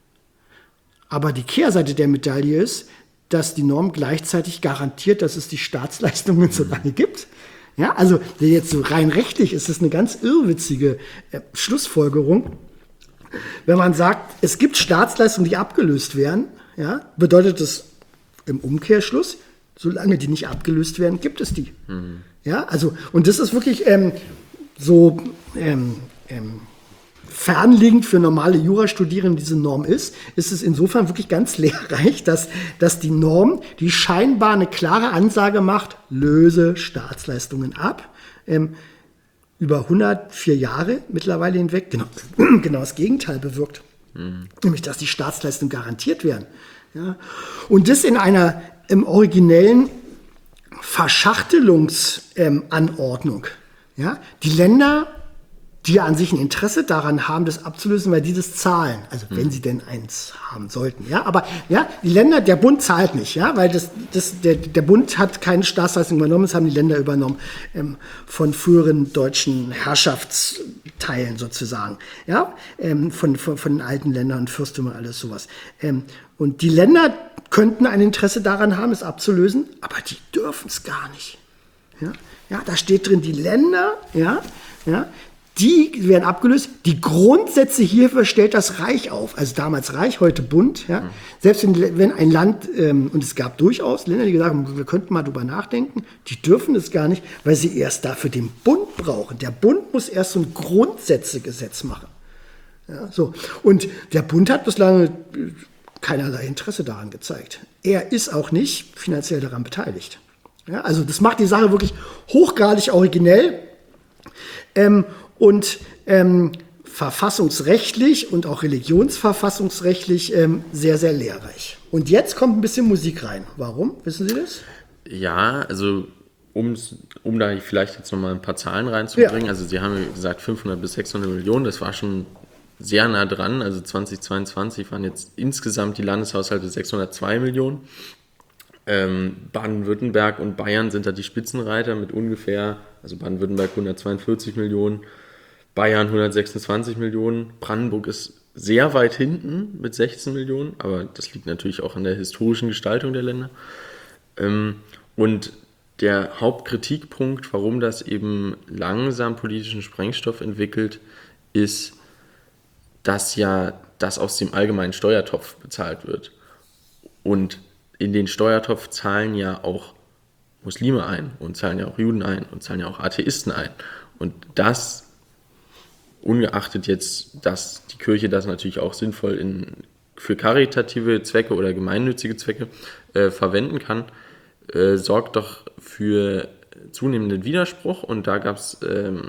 aber die Kehrseite der Medaille ist, dass die Norm gleichzeitig garantiert, dass es die Staatsleistungen so lange gibt. Ja, also jetzt so rein rechtlich ist es eine ganz irrwitzige äh, Schlussfolgerung. Wenn man sagt, es gibt Staatsleistungen, die abgelöst werden, ja, bedeutet das im Umkehrschluss, solange die nicht abgelöst werden, gibt es die. Mhm. Ja, also, und das ist wirklich ähm, so ähm, ähm, fernliegend für normale Jurastudierende diese Norm ist, ist es insofern wirklich ganz lehrreich, dass, dass die Norm, die scheinbar eine klare Ansage macht, löse Staatsleistungen ab, ähm, über hundertvier Jahre mittlerweile hinweg genau, genau das Gegenteil bewirkt. Mhm. Nämlich, dass die Staatsleistungen garantiert werden. Ja? Und das in einer im originellen Verschachtelungsanordnung. Ähm, ja? Die Länder, die ja an sich ein Interesse daran haben, das abzulösen, weil die das zahlen. Also mhm. wenn sie denn eins haben sollten. Ja, aber ja, die Länder, der Bund zahlt nicht, ja, weil das, das, der, der Bund hat keine Staatsleistung übernommen, das haben die Länder übernommen ähm, von früheren deutschen Herrschaftsteilen sozusagen. Ja, ähm, von, von, von den alten Ländern und Fürstümern, alles sowas. Ähm, und die Länder könnten ein Interesse daran haben, es abzulösen, aber die dürfen es gar nicht. Ja, ja, da steht drin, die Länder, ja, ja, die werden abgelöst. Die Grundsätze hierfür stellt das Reich auf. Also damals Reich, heute Bund. Ja. Mhm. Selbst wenn, wenn ein Land, ähm, und es gab durchaus Länder, die gesagt haben, wir könnten mal drüber nachdenken, die dürfen es gar nicht, weil sie erst dafür den Bund brauchen. Der Bund muss erst so ein Grundsätzegesetz machen. Ja, so. Und der Bund hat bislang keinerlei Interesse daran gezeigt. Er ist auch nicht finanziell daran beteiligt. Ja, also das macht die Sache wirklich hochgradig originell. Ähm, und ähm, verfassungsrechtlich und auch religionsverfassungsrechtlich ähm, sehr, sehr lehrreich. Und jetzt kommt ein bisschen Musik rein. Warum? Wissen Sie das? Ja, also um, um da vielleicht jetzt nochmal ein paar Zahlen reinzubringen. Ja. Also Sie haben gesagt fünfhundert bis sechshundert Millionen, das war schon sehr nah dran. Also zweitausendzweiundzwanzig waren jetzt insgesamt die Landeshaushalte sechshundertzwei Millionen. Ähm, Baden-Württemberg und Bayern sind da die Spitzenreiter mit ungefähr, also Baden-Württemberg hundertzweiundvierzig Millionen, Bayern hundertsechsundzwanzig Millionen, Brandenburg ist sehr weit hinten mit sechzehn Millionen, aber das liegt natürlich auch an der historischen Gestaltung der Länder. Ähm, und der Hauptkritikpunkt, warum das eben langsam politischen Sprengstoff entwickelt, ist, dass ja das aus dem allgemeinen Steuertopf bezahlt wird. Und in den Steuertopf zahlen ja auch Muslime ein und zahlen ja auch Juden ein und zahlen ja auch Atheisten ein. Und das, ungeachtet jetzt, dass die Kirche das natürlich auch sinnvoll in, für karitative Zwecke oder gemeinnützige Zwecke äh, verwenden kann, äh, sorgt doch für zunehmenden Widerspruch. Und da gab es ähm,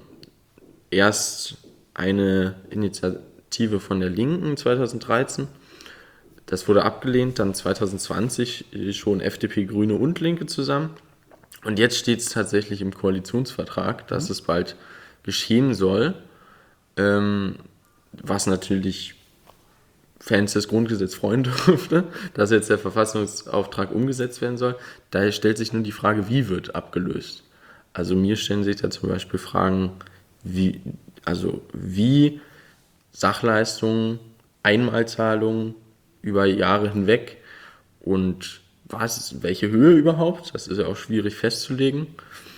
erst eine Initiative von der Linken zweitausenddreizehn. Das wurde abgelehnt, dann zweitausendzwanzig schon F D P, Grüne und Linke zusammen. Und jetzt steht es tatsächlich im Koalitionsvertrag, dass mhm. es bald geschehen soll, ähm, was natürlich Fans des Grundgesetzes freuen dürfte, dass jetzt der Verfassungsauftrag umgesetzt werden soll. Daher stellt sich nur die Frage, wie wird abgelöst? Also mir stellen sich da zum Beispiel Fragen, wie, also wie Sachleistungen, Einmalzahlungen über Jahre hinweg und was, welche Höhe überhaupt? Das ist ja auch schwierig festzulegen.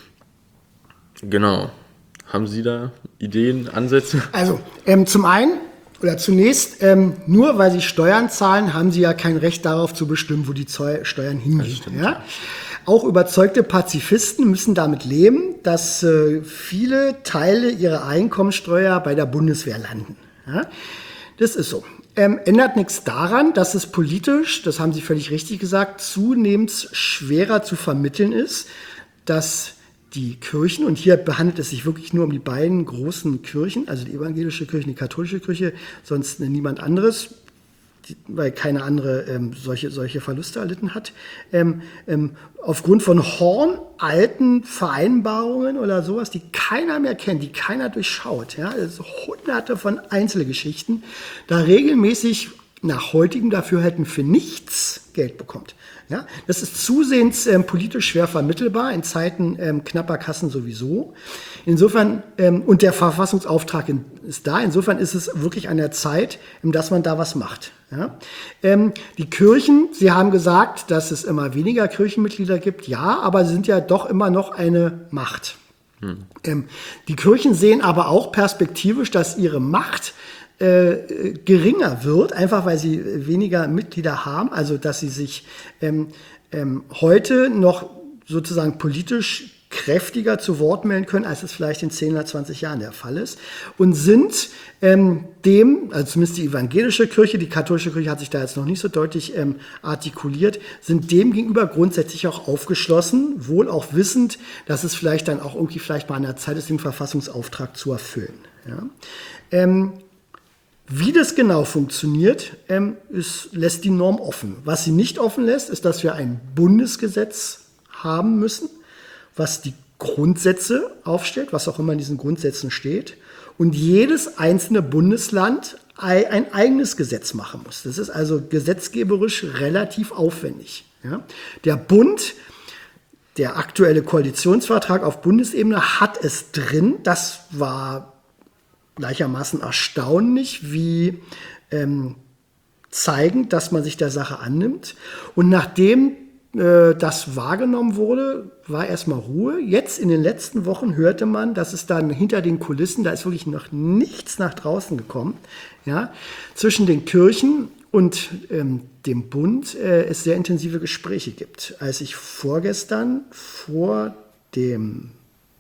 Genau. Haben Sie da Ideen, Ansätze? Also ähm, zum einen oder zunächst, ähm, nur weil Sie Steuern zahlen, haben Sie ja kein Recht darauf zu bestimmen, wo die Zoll Steuern hingehen. Stimmt, ja? ja. Auch überzeugte Pazifisten müssen damit leben, dass äh, viele Teile ihrer Einkommensteuer bei der Bundeswehr landen. Ja? Das ist so. Ähm, ändert nichts daran, dass es politisch, das haben Sie völlig richtig gesagt, zunehmend schwerer zu vermitteln ist, dass die Kirchen, und hier behandelt es sich wirklich nur um die beiden großen Kirchen, also die evangelische Kirche und die katholische Kirche, sonst niemand anderes, die, weil keine andere ähm, solche, solche Verluste erlitten hat, ähm, ähm, aufgrund von hornalten Vereinbarungen oder sowas, die keiner mehr kennt, die keiner durchschaut, ja, also hunderte von Einzelgeschichten, da regelmäßig nach heutigem Dafürhalten für nichts Geld bekommt. Ja, das ist zusehends ähm, politisch schwer vermittelbar, in Zeiten ähm, knapper Kassen sowieso. Insofern, ähm, und der Verfassungsauftrag in, ist da, insofern ist es wirklich an der Zeit, ähm, dass man da was macht. Ja? Ähm, die Kirchen, Sie haben gesagt, dass es immer weniger Kirchenmitglieder gibt, ja, aber sie sind ja doch immer noch eine Macht. Hm. Ähm, die Kirchen sehen aber auch perspektivisch, dass ihre Macht Äh, geringer wird, einfach weil sie weniger Mitglieder haben, also dass sie sich ähm, ähm, heute noch sozusagen politisch kräftiger zu Wort melden können, als es vielleicht in zehn oder zwanzig Jahren der Fall ist, und sind ähm, dem, also zumindest die evangelische Kirche, die katholische Kirche hat sich da jetzt noch nicht so deutlich ähm, artikuliert, sind dem gegenüber grundsätzlich auch aufgeschlossen, wohl auch wissend, dass es vielleicht dann auch irgendwie vielleicht mal an der Zeit ist, den Verfassungsauftrag zu erfüllen. Ja? Ähm, Wie das genau funktioniert, ähm, ist, lässt die Norm offen. Was sie nicht offen lässt, ist, dass wir ein Bundesgesetz haben müssen, was die Grundsätze aufstellt, was auch immer in diesen Grundsätzen steht, und jedes einzelne Bundesland ein eigenes Gesetz machen muss. Das ist also gesetzgeberisch relativ aufwendig. Ja? Der Bund, der aktuelle Koalitionsvertrag auf Bundesebene hat es drin, das war gleichermaßen erstaunlich, wie ähm, zeigend, dass man sich der Sache annimmt. Und nachdem äh, das wahrgenommen wurde, war erstmal Ruhe. Jetzt in den letzten Wochen hörte man, dass es dann hinter den Kulissen, da ist wirklich noch nichts nach draußen gekommen, ja, zwischen den Kirchen und ähm, dem Bund äh, es sehr intensive Gespräche gibt. Als ich vorgestern vor dem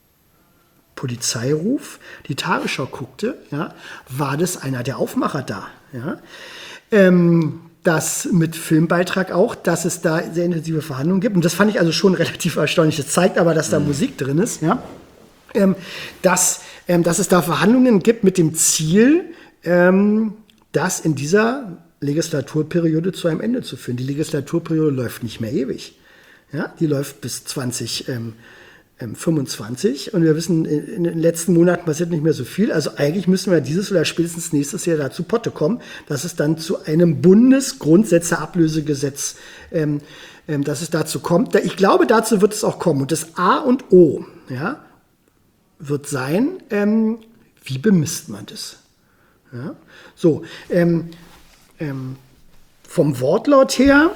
Polizeiruf die Tagesschau guckte, ja, war das einer der Aufmacher da. Ja. Ähm, das mit Filmbeitrag auch, dass es da sehr intensive Verhandlungen gibt. Und das fand ich also schon relativ erstaunlich. Das zeigt aber, dass da mhm. Musik drin ist. Ja. Ähm, dass, ähm, dass es da Verhandlungen gibt mit dem Ziel, ähm, das in dieser Legislaturperiode zu einem Ende zu führen. Die Legislaturperiode läuft nicht mehr ewig. Ja. Die läuft bis zwanzig fünfundzwanzig, und wir wissen, in den letzten Monaten passiert nicht mehr so viel. Also eigentlich müssen wir dieses oder spätestens nächstes Jahr dazu Potte kommen, dass es dann zu einem Bundesgrundsätze-Ablösegesetz, ähm, ähm, dass es dazu kommt. Ich glaube, dazu wird es auch kommen. Und das A und O, ja, wird sein, ähm, wie bemisst man das? Ja? So, ähm, ähm, vom Wortlaut her,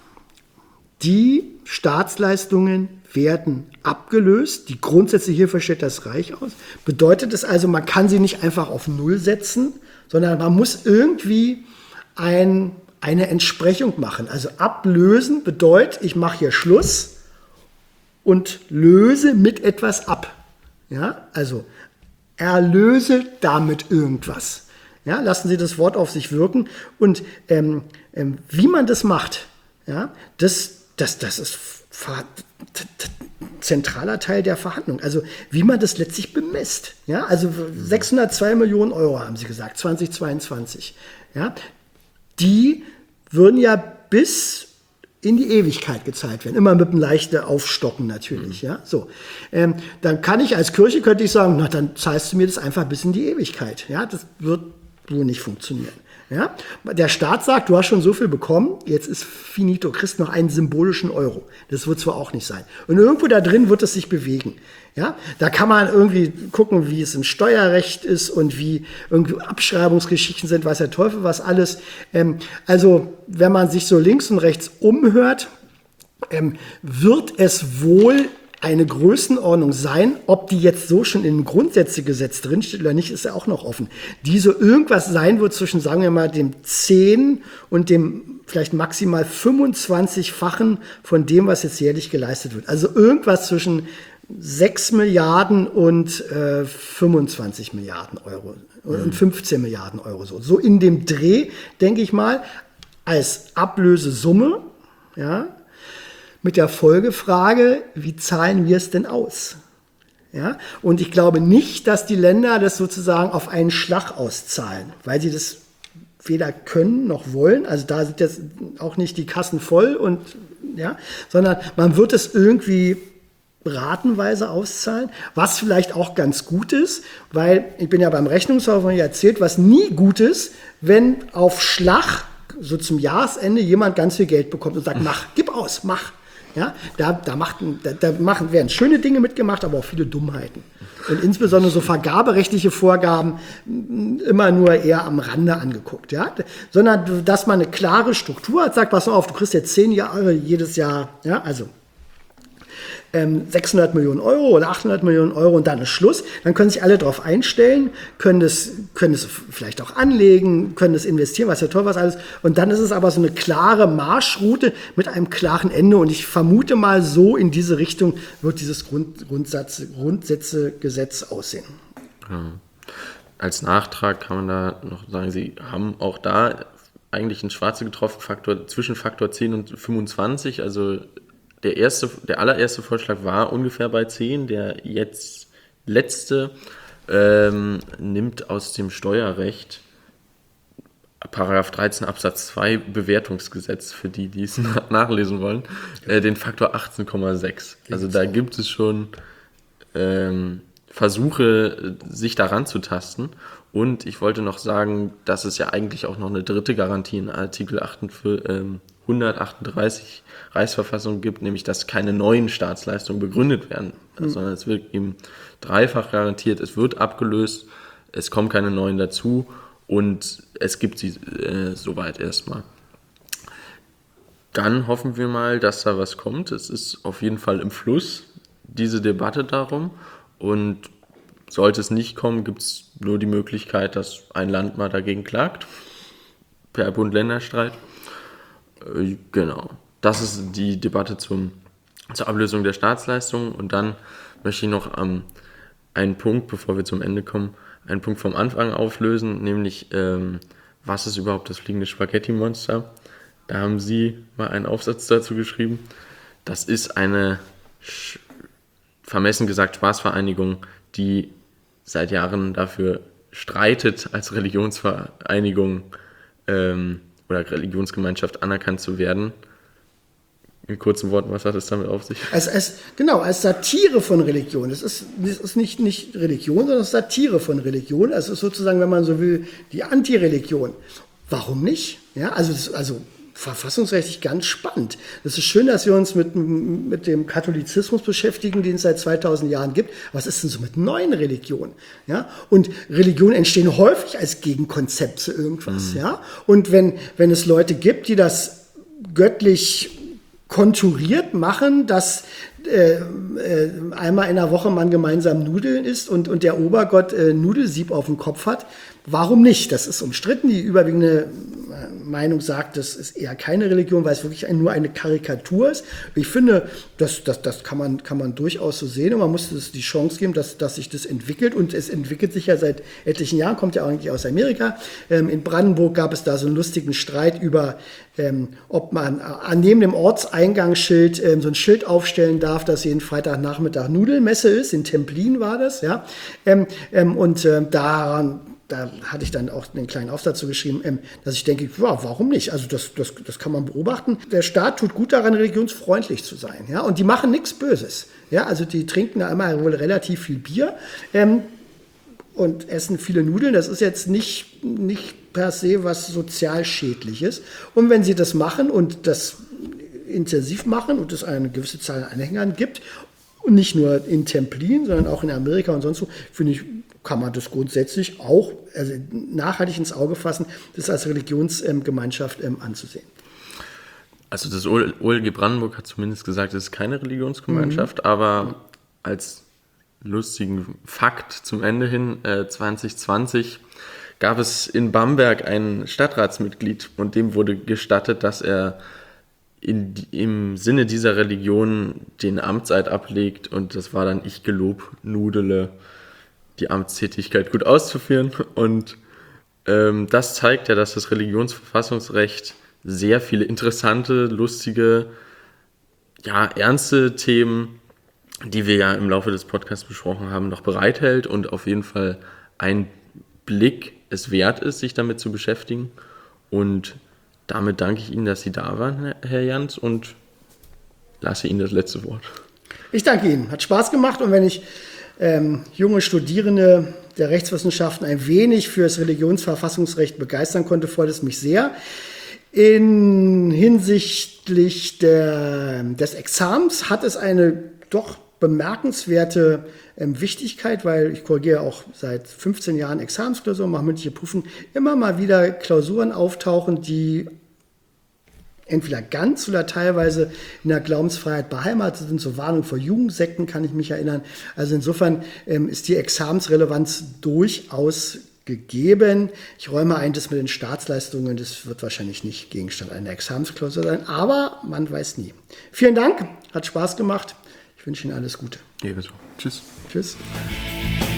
die Staatsleistungen werden abgelöst. Die Grundsätze hierfür stellt das Reich aus. Bedeutet es also, man kann sie nicht einfach auf Null setzen, sondern man muss irgendwie ein, eine Entsprechung machen. Also ablösen bedeutet, ich mache hier Schluss und löse mit etwas ab. Ja, also erlöse damit irgendwas. Ja, lassen Sie das Wort auf sich wirken. Und ähm, ähm, wie man das macht, ja, das, das, das ist zentraler Teil der Verhandlung. Also wie man das letztlich bemisst. Ja, also sechshundertzwei Millionen Euro haben Sie gesagt, zweitausendzweiundzwanzig. Ja, die würden ja bis in die Ewigkeit gezahlt werden. Immer mit einem leichten Aufstocken natürlich. Ja, so. Ähm, dann kann ich als Kirche, könnte ich sagen, na, dann zahlst du mir das einfach bis in die Ewigkeit. Ja, das wird wohl nicht funktionieren. Ja? Der Staat sagt, du hast schon so viel bekommen, jetzt ist finito, kriegst noch einen symbolischen Euro. Das wird zwar auch nicht sein. Und irgendwo da drin wird es sich bewegen. Ja? Da kann man irgendwie gucken, wie es im Steuerrecht ist und wie irgendwie Abschreibungsgeschichten sind, weiß der Teufel was alles. Ähm, also wenn man sich so links und rechts umhört, ähm, wird es wohl eine Größenordnung sein, ob die jetzt so schon im Grundsätzegesetz drinsteht oder nicht, ist ja auch noch offen. Die so irgendwas sein wird zwischen, sagen wir mal, dem zehn und dem vielleicht maximal fünfundzwanzig-fachen von dem, was jetzt jährlich geleistet wird. Also irgendwas zwischen sechs Milliarden und äh, fünfundzwanzig Milliarden Euro und mhm. fünfzehn Milliarden Euro. So. so in dem Dreh, denke ich mal, als Ablösesumme, ja, mit der Folgefrage, wie zahlen wir es denn aus? Ja? Und ich glaube nicht, dass die Länder das sozusagen auf einen Schlag auszahlen, weil sie das weder können noch wollen. Also da sind jetzt auch nicht die Kassen voll, und, ja, sondern man wird es irgendwie ratenweise auszahlen, was vielleicht auch ganz gut ist, weil ich bin ja beim Rechnungshof und ich erzählt, was nie gut ist, wenn auf Schlag so zum Jahresende jemand ganz viel Geld bekommt und sagt, mach, gib aus, mach. Ja, da, da, macht, da, da machen, werden schöne Dinge mitgemacht, aber auch viele Dummheiten. Und insbesondere so vergaberechtliche Vorgaben immer nur eher am Rande angeguckt. Ja? Sondern, dass man eine klare Struktur hat, sagt, pass mal auf, du kriegst jetzt zehn Jahre jedes Jahr, ja, also ähm, sechshundert Millionen Euro oder achthundert Millionen Euro und dann ist Schluss. Dann können sich alle darauf einstellen, können das, können das vielleicht auch anlegen, können das investieren, was ja toll was alles. Und dann ist es aber so eine klare Marschroute mit einem klaren Ende. Und ich vermute mal, so in diese Richtung wird dieses Grund, Grundsatz, Grundsätzegesetz aussehen. Ja. Als Nachtrag kann man da noch sagen, Sie haben auch da eigentlich einen Schwarze getroffen, Faktor, zwischen Faktor zehn und fünfundzwanzig, also Der, erste, der allererste Vorschlag war ungefähr bei zehn, der jetzt letzte ähm, nimmt aus dem Steuerrecht Paragraph dreizehn Absatz zwei Bewertungsgesetz, für die, die es nachlesen wollen, äh, den Faktor achtzehn Komma sechs. Also da gibt es schon ähm, Versuche, sich daran zu tasten. Und ich wollte noch sagen, dass es ja eigentlich auch noch eine dritte Garantie in Artikel hundertachtunddreißig Reichsverfassung gibt, nämlich dass keine neuen Staatsleistungen begründet werden, mhm. sondern es wird eben dreifach garantiert, es wird abgelöst, es kommen keine neuen dazu und es gibt sie äh, soweit erstmal. Dann hoffen wir mal, dass da was kommt. Es ist auf jeden Fall im Fluss, diese Debatte darum, und sollte es nicht kommen, gibt es nur die Möglichkeit, dass ein Land mal dagegen klagt, per Bund-Länder-Streit. Äh, genau. Das ist die Debatte zum, zur Ablösung der Staatsleistungen. Und dann möchte ich noch ähm, einen Punkt, bevor wir zum Ende kommen, einen Punkt vom Anfang auflösen, nämlich ähm, was ist überhaupt das fliegende Spaghetti-Monster? Da haben Sie mal einen Aufsatz dazu geschrieben. Das ist eine, vermessen gesagt, Spaßvereinigung, die seit Jahren dafür streitet, als Religionsvereinigung ähm, oder Religionsgemeinschaft anerkannt zu werden. In kurzen Worten, was hat es damit auf sich? Als, als, genau, als Satire von Religion. Es ist, es ist nicht, nicht Religion, sondern Satire von Religion. Es ist sozusagen, wenn man so will, die Anti-Religion. Warum nicht? Ja, also, also verfassungsrechtlich ganz spannend. Es ist schön, dass wir uns mit, mit dem Katholizismus beschäftigen, den es seit zweitausend Jahren gibt. Was ist denn so mit neuen Religionen? Ja? Und Religionen entstehen häufig als Gegenkonzept zu irgendwas. Mhm. Ja? Und wenn, wenn es Leute gibt, die das göttlich konturiert machen, dass äh, äh, einmal in der Woche man gemeinsam Nudeln isst und, und der Obergott äh, Nudelsieb auf dem Kopf hat, warum nicht? Das ist umstritten. Die überwiegende Meinung sagt, das ist eher keine Religion, weil es wirklich ein, nur eine Karikatur ist. Ich finde, das, das, das kann, man, kann man durchaus so sehen, und man muss es die Chance geben, dass, dass sich das entwickelt, und es entwickelt sich ja seit etlichen Jahren, kommt ja eigentlich aus Amerika. Ähm, in Brandenburg gab es da so einen lustigen Streit über, ähm, ob man an neben dem Ortseingangsschild ähm, so ein Schild aufstellen darf, dass jeden Freitagnachmittag Nudelmesse ist. In Templin war das, ja. Ähm, ähm, und ähm, daran Da hatte ich dann auch einen kleinen Aufsatz zu geschrieben, dass ich denke, ja, warum nicht? Also das, das, das kann man beobachten. Der Staat tut gut daran, religionsfreundlich zu sein. Ja? Und die machen nichts Böses. Ja? Also die trinken da immer wohl relativ viel Bier. Ähm, und essen viele Nudeln. Das ist jetzt nicht, nicht per se was sozial Schädliches. Und wenn sie das machen und das intensiv machen und es eine gewisse Zahl an Anhängern gibt, und nicht nur in Templin, sondern auch in Amerika und sonst wo, finde ich, kann man das grundsätzlich auch also nachhaltig ins Auge fassen, das als Religionsgemeinschaft ähm, anzusehen. Also das O L G Brandenburg hat zumindest gesagt, es ist keine Religionsgemeinschaft, mhm. aber als lustigen Fakt zum Ende hin, äh, zwanzig zwanzig gab es in Bamberg ein Stadtratsmitglied und dem wurde gestattet, dass er in, im Sinne dieser Religion den Amtseid ablegt und das war dann ich gelob, Nudele, die Amtstätigkeit gut auszuführen und ähm, das zeigt ja, dass das Religionsverfassungsrecht sehr viele interessante, lustige, ja, ernste Themen, die wir ja im Laufe des Podcasts besprochen haben, noch bereithält und auf jeden Fall ein Blick es wert ist, sich damit zu beschäftigen und damit danke ich Ihnen, dass Sie da waren, Herr Jans, und lasse Ihnen das letzte Wort. Ich danke Ihnen. Hat Spaß gemacht. Und wenn ich ähm, junge Studierende der Rechtswissenschaften ein wenig für das Religionsverfassungsrecht begeistern konnte, freut es mich sehr. In hinsichtlich der, des Examens hat es eine doch bemerkenswerte ähm, Wichtigkeit, weil ich korrigiere auch seit fünfzehn Jahren Examensklausuren, mache mündliche Prüfungen, immer mal wieder Klausuren auftauchen, die entweder ganz oder teilweise in der Glaubensfreiheit beheimatet sind, zur Warnung vor Jugendsekten kann ich mich erinnern. Also insofern ähm, ist die Examensrelevanz durchaus gegeben. Ich räume ein, das mit den Staatsleistungen, das wird wahrscheinlich nicht Gegenstand einer Examensklausur sein, aber man weiß nie. Vielen Dank, hat Spaß gemacht. Ich wünsche Ihnen alles Gute. Ebenso. Tschüss. Tschüss.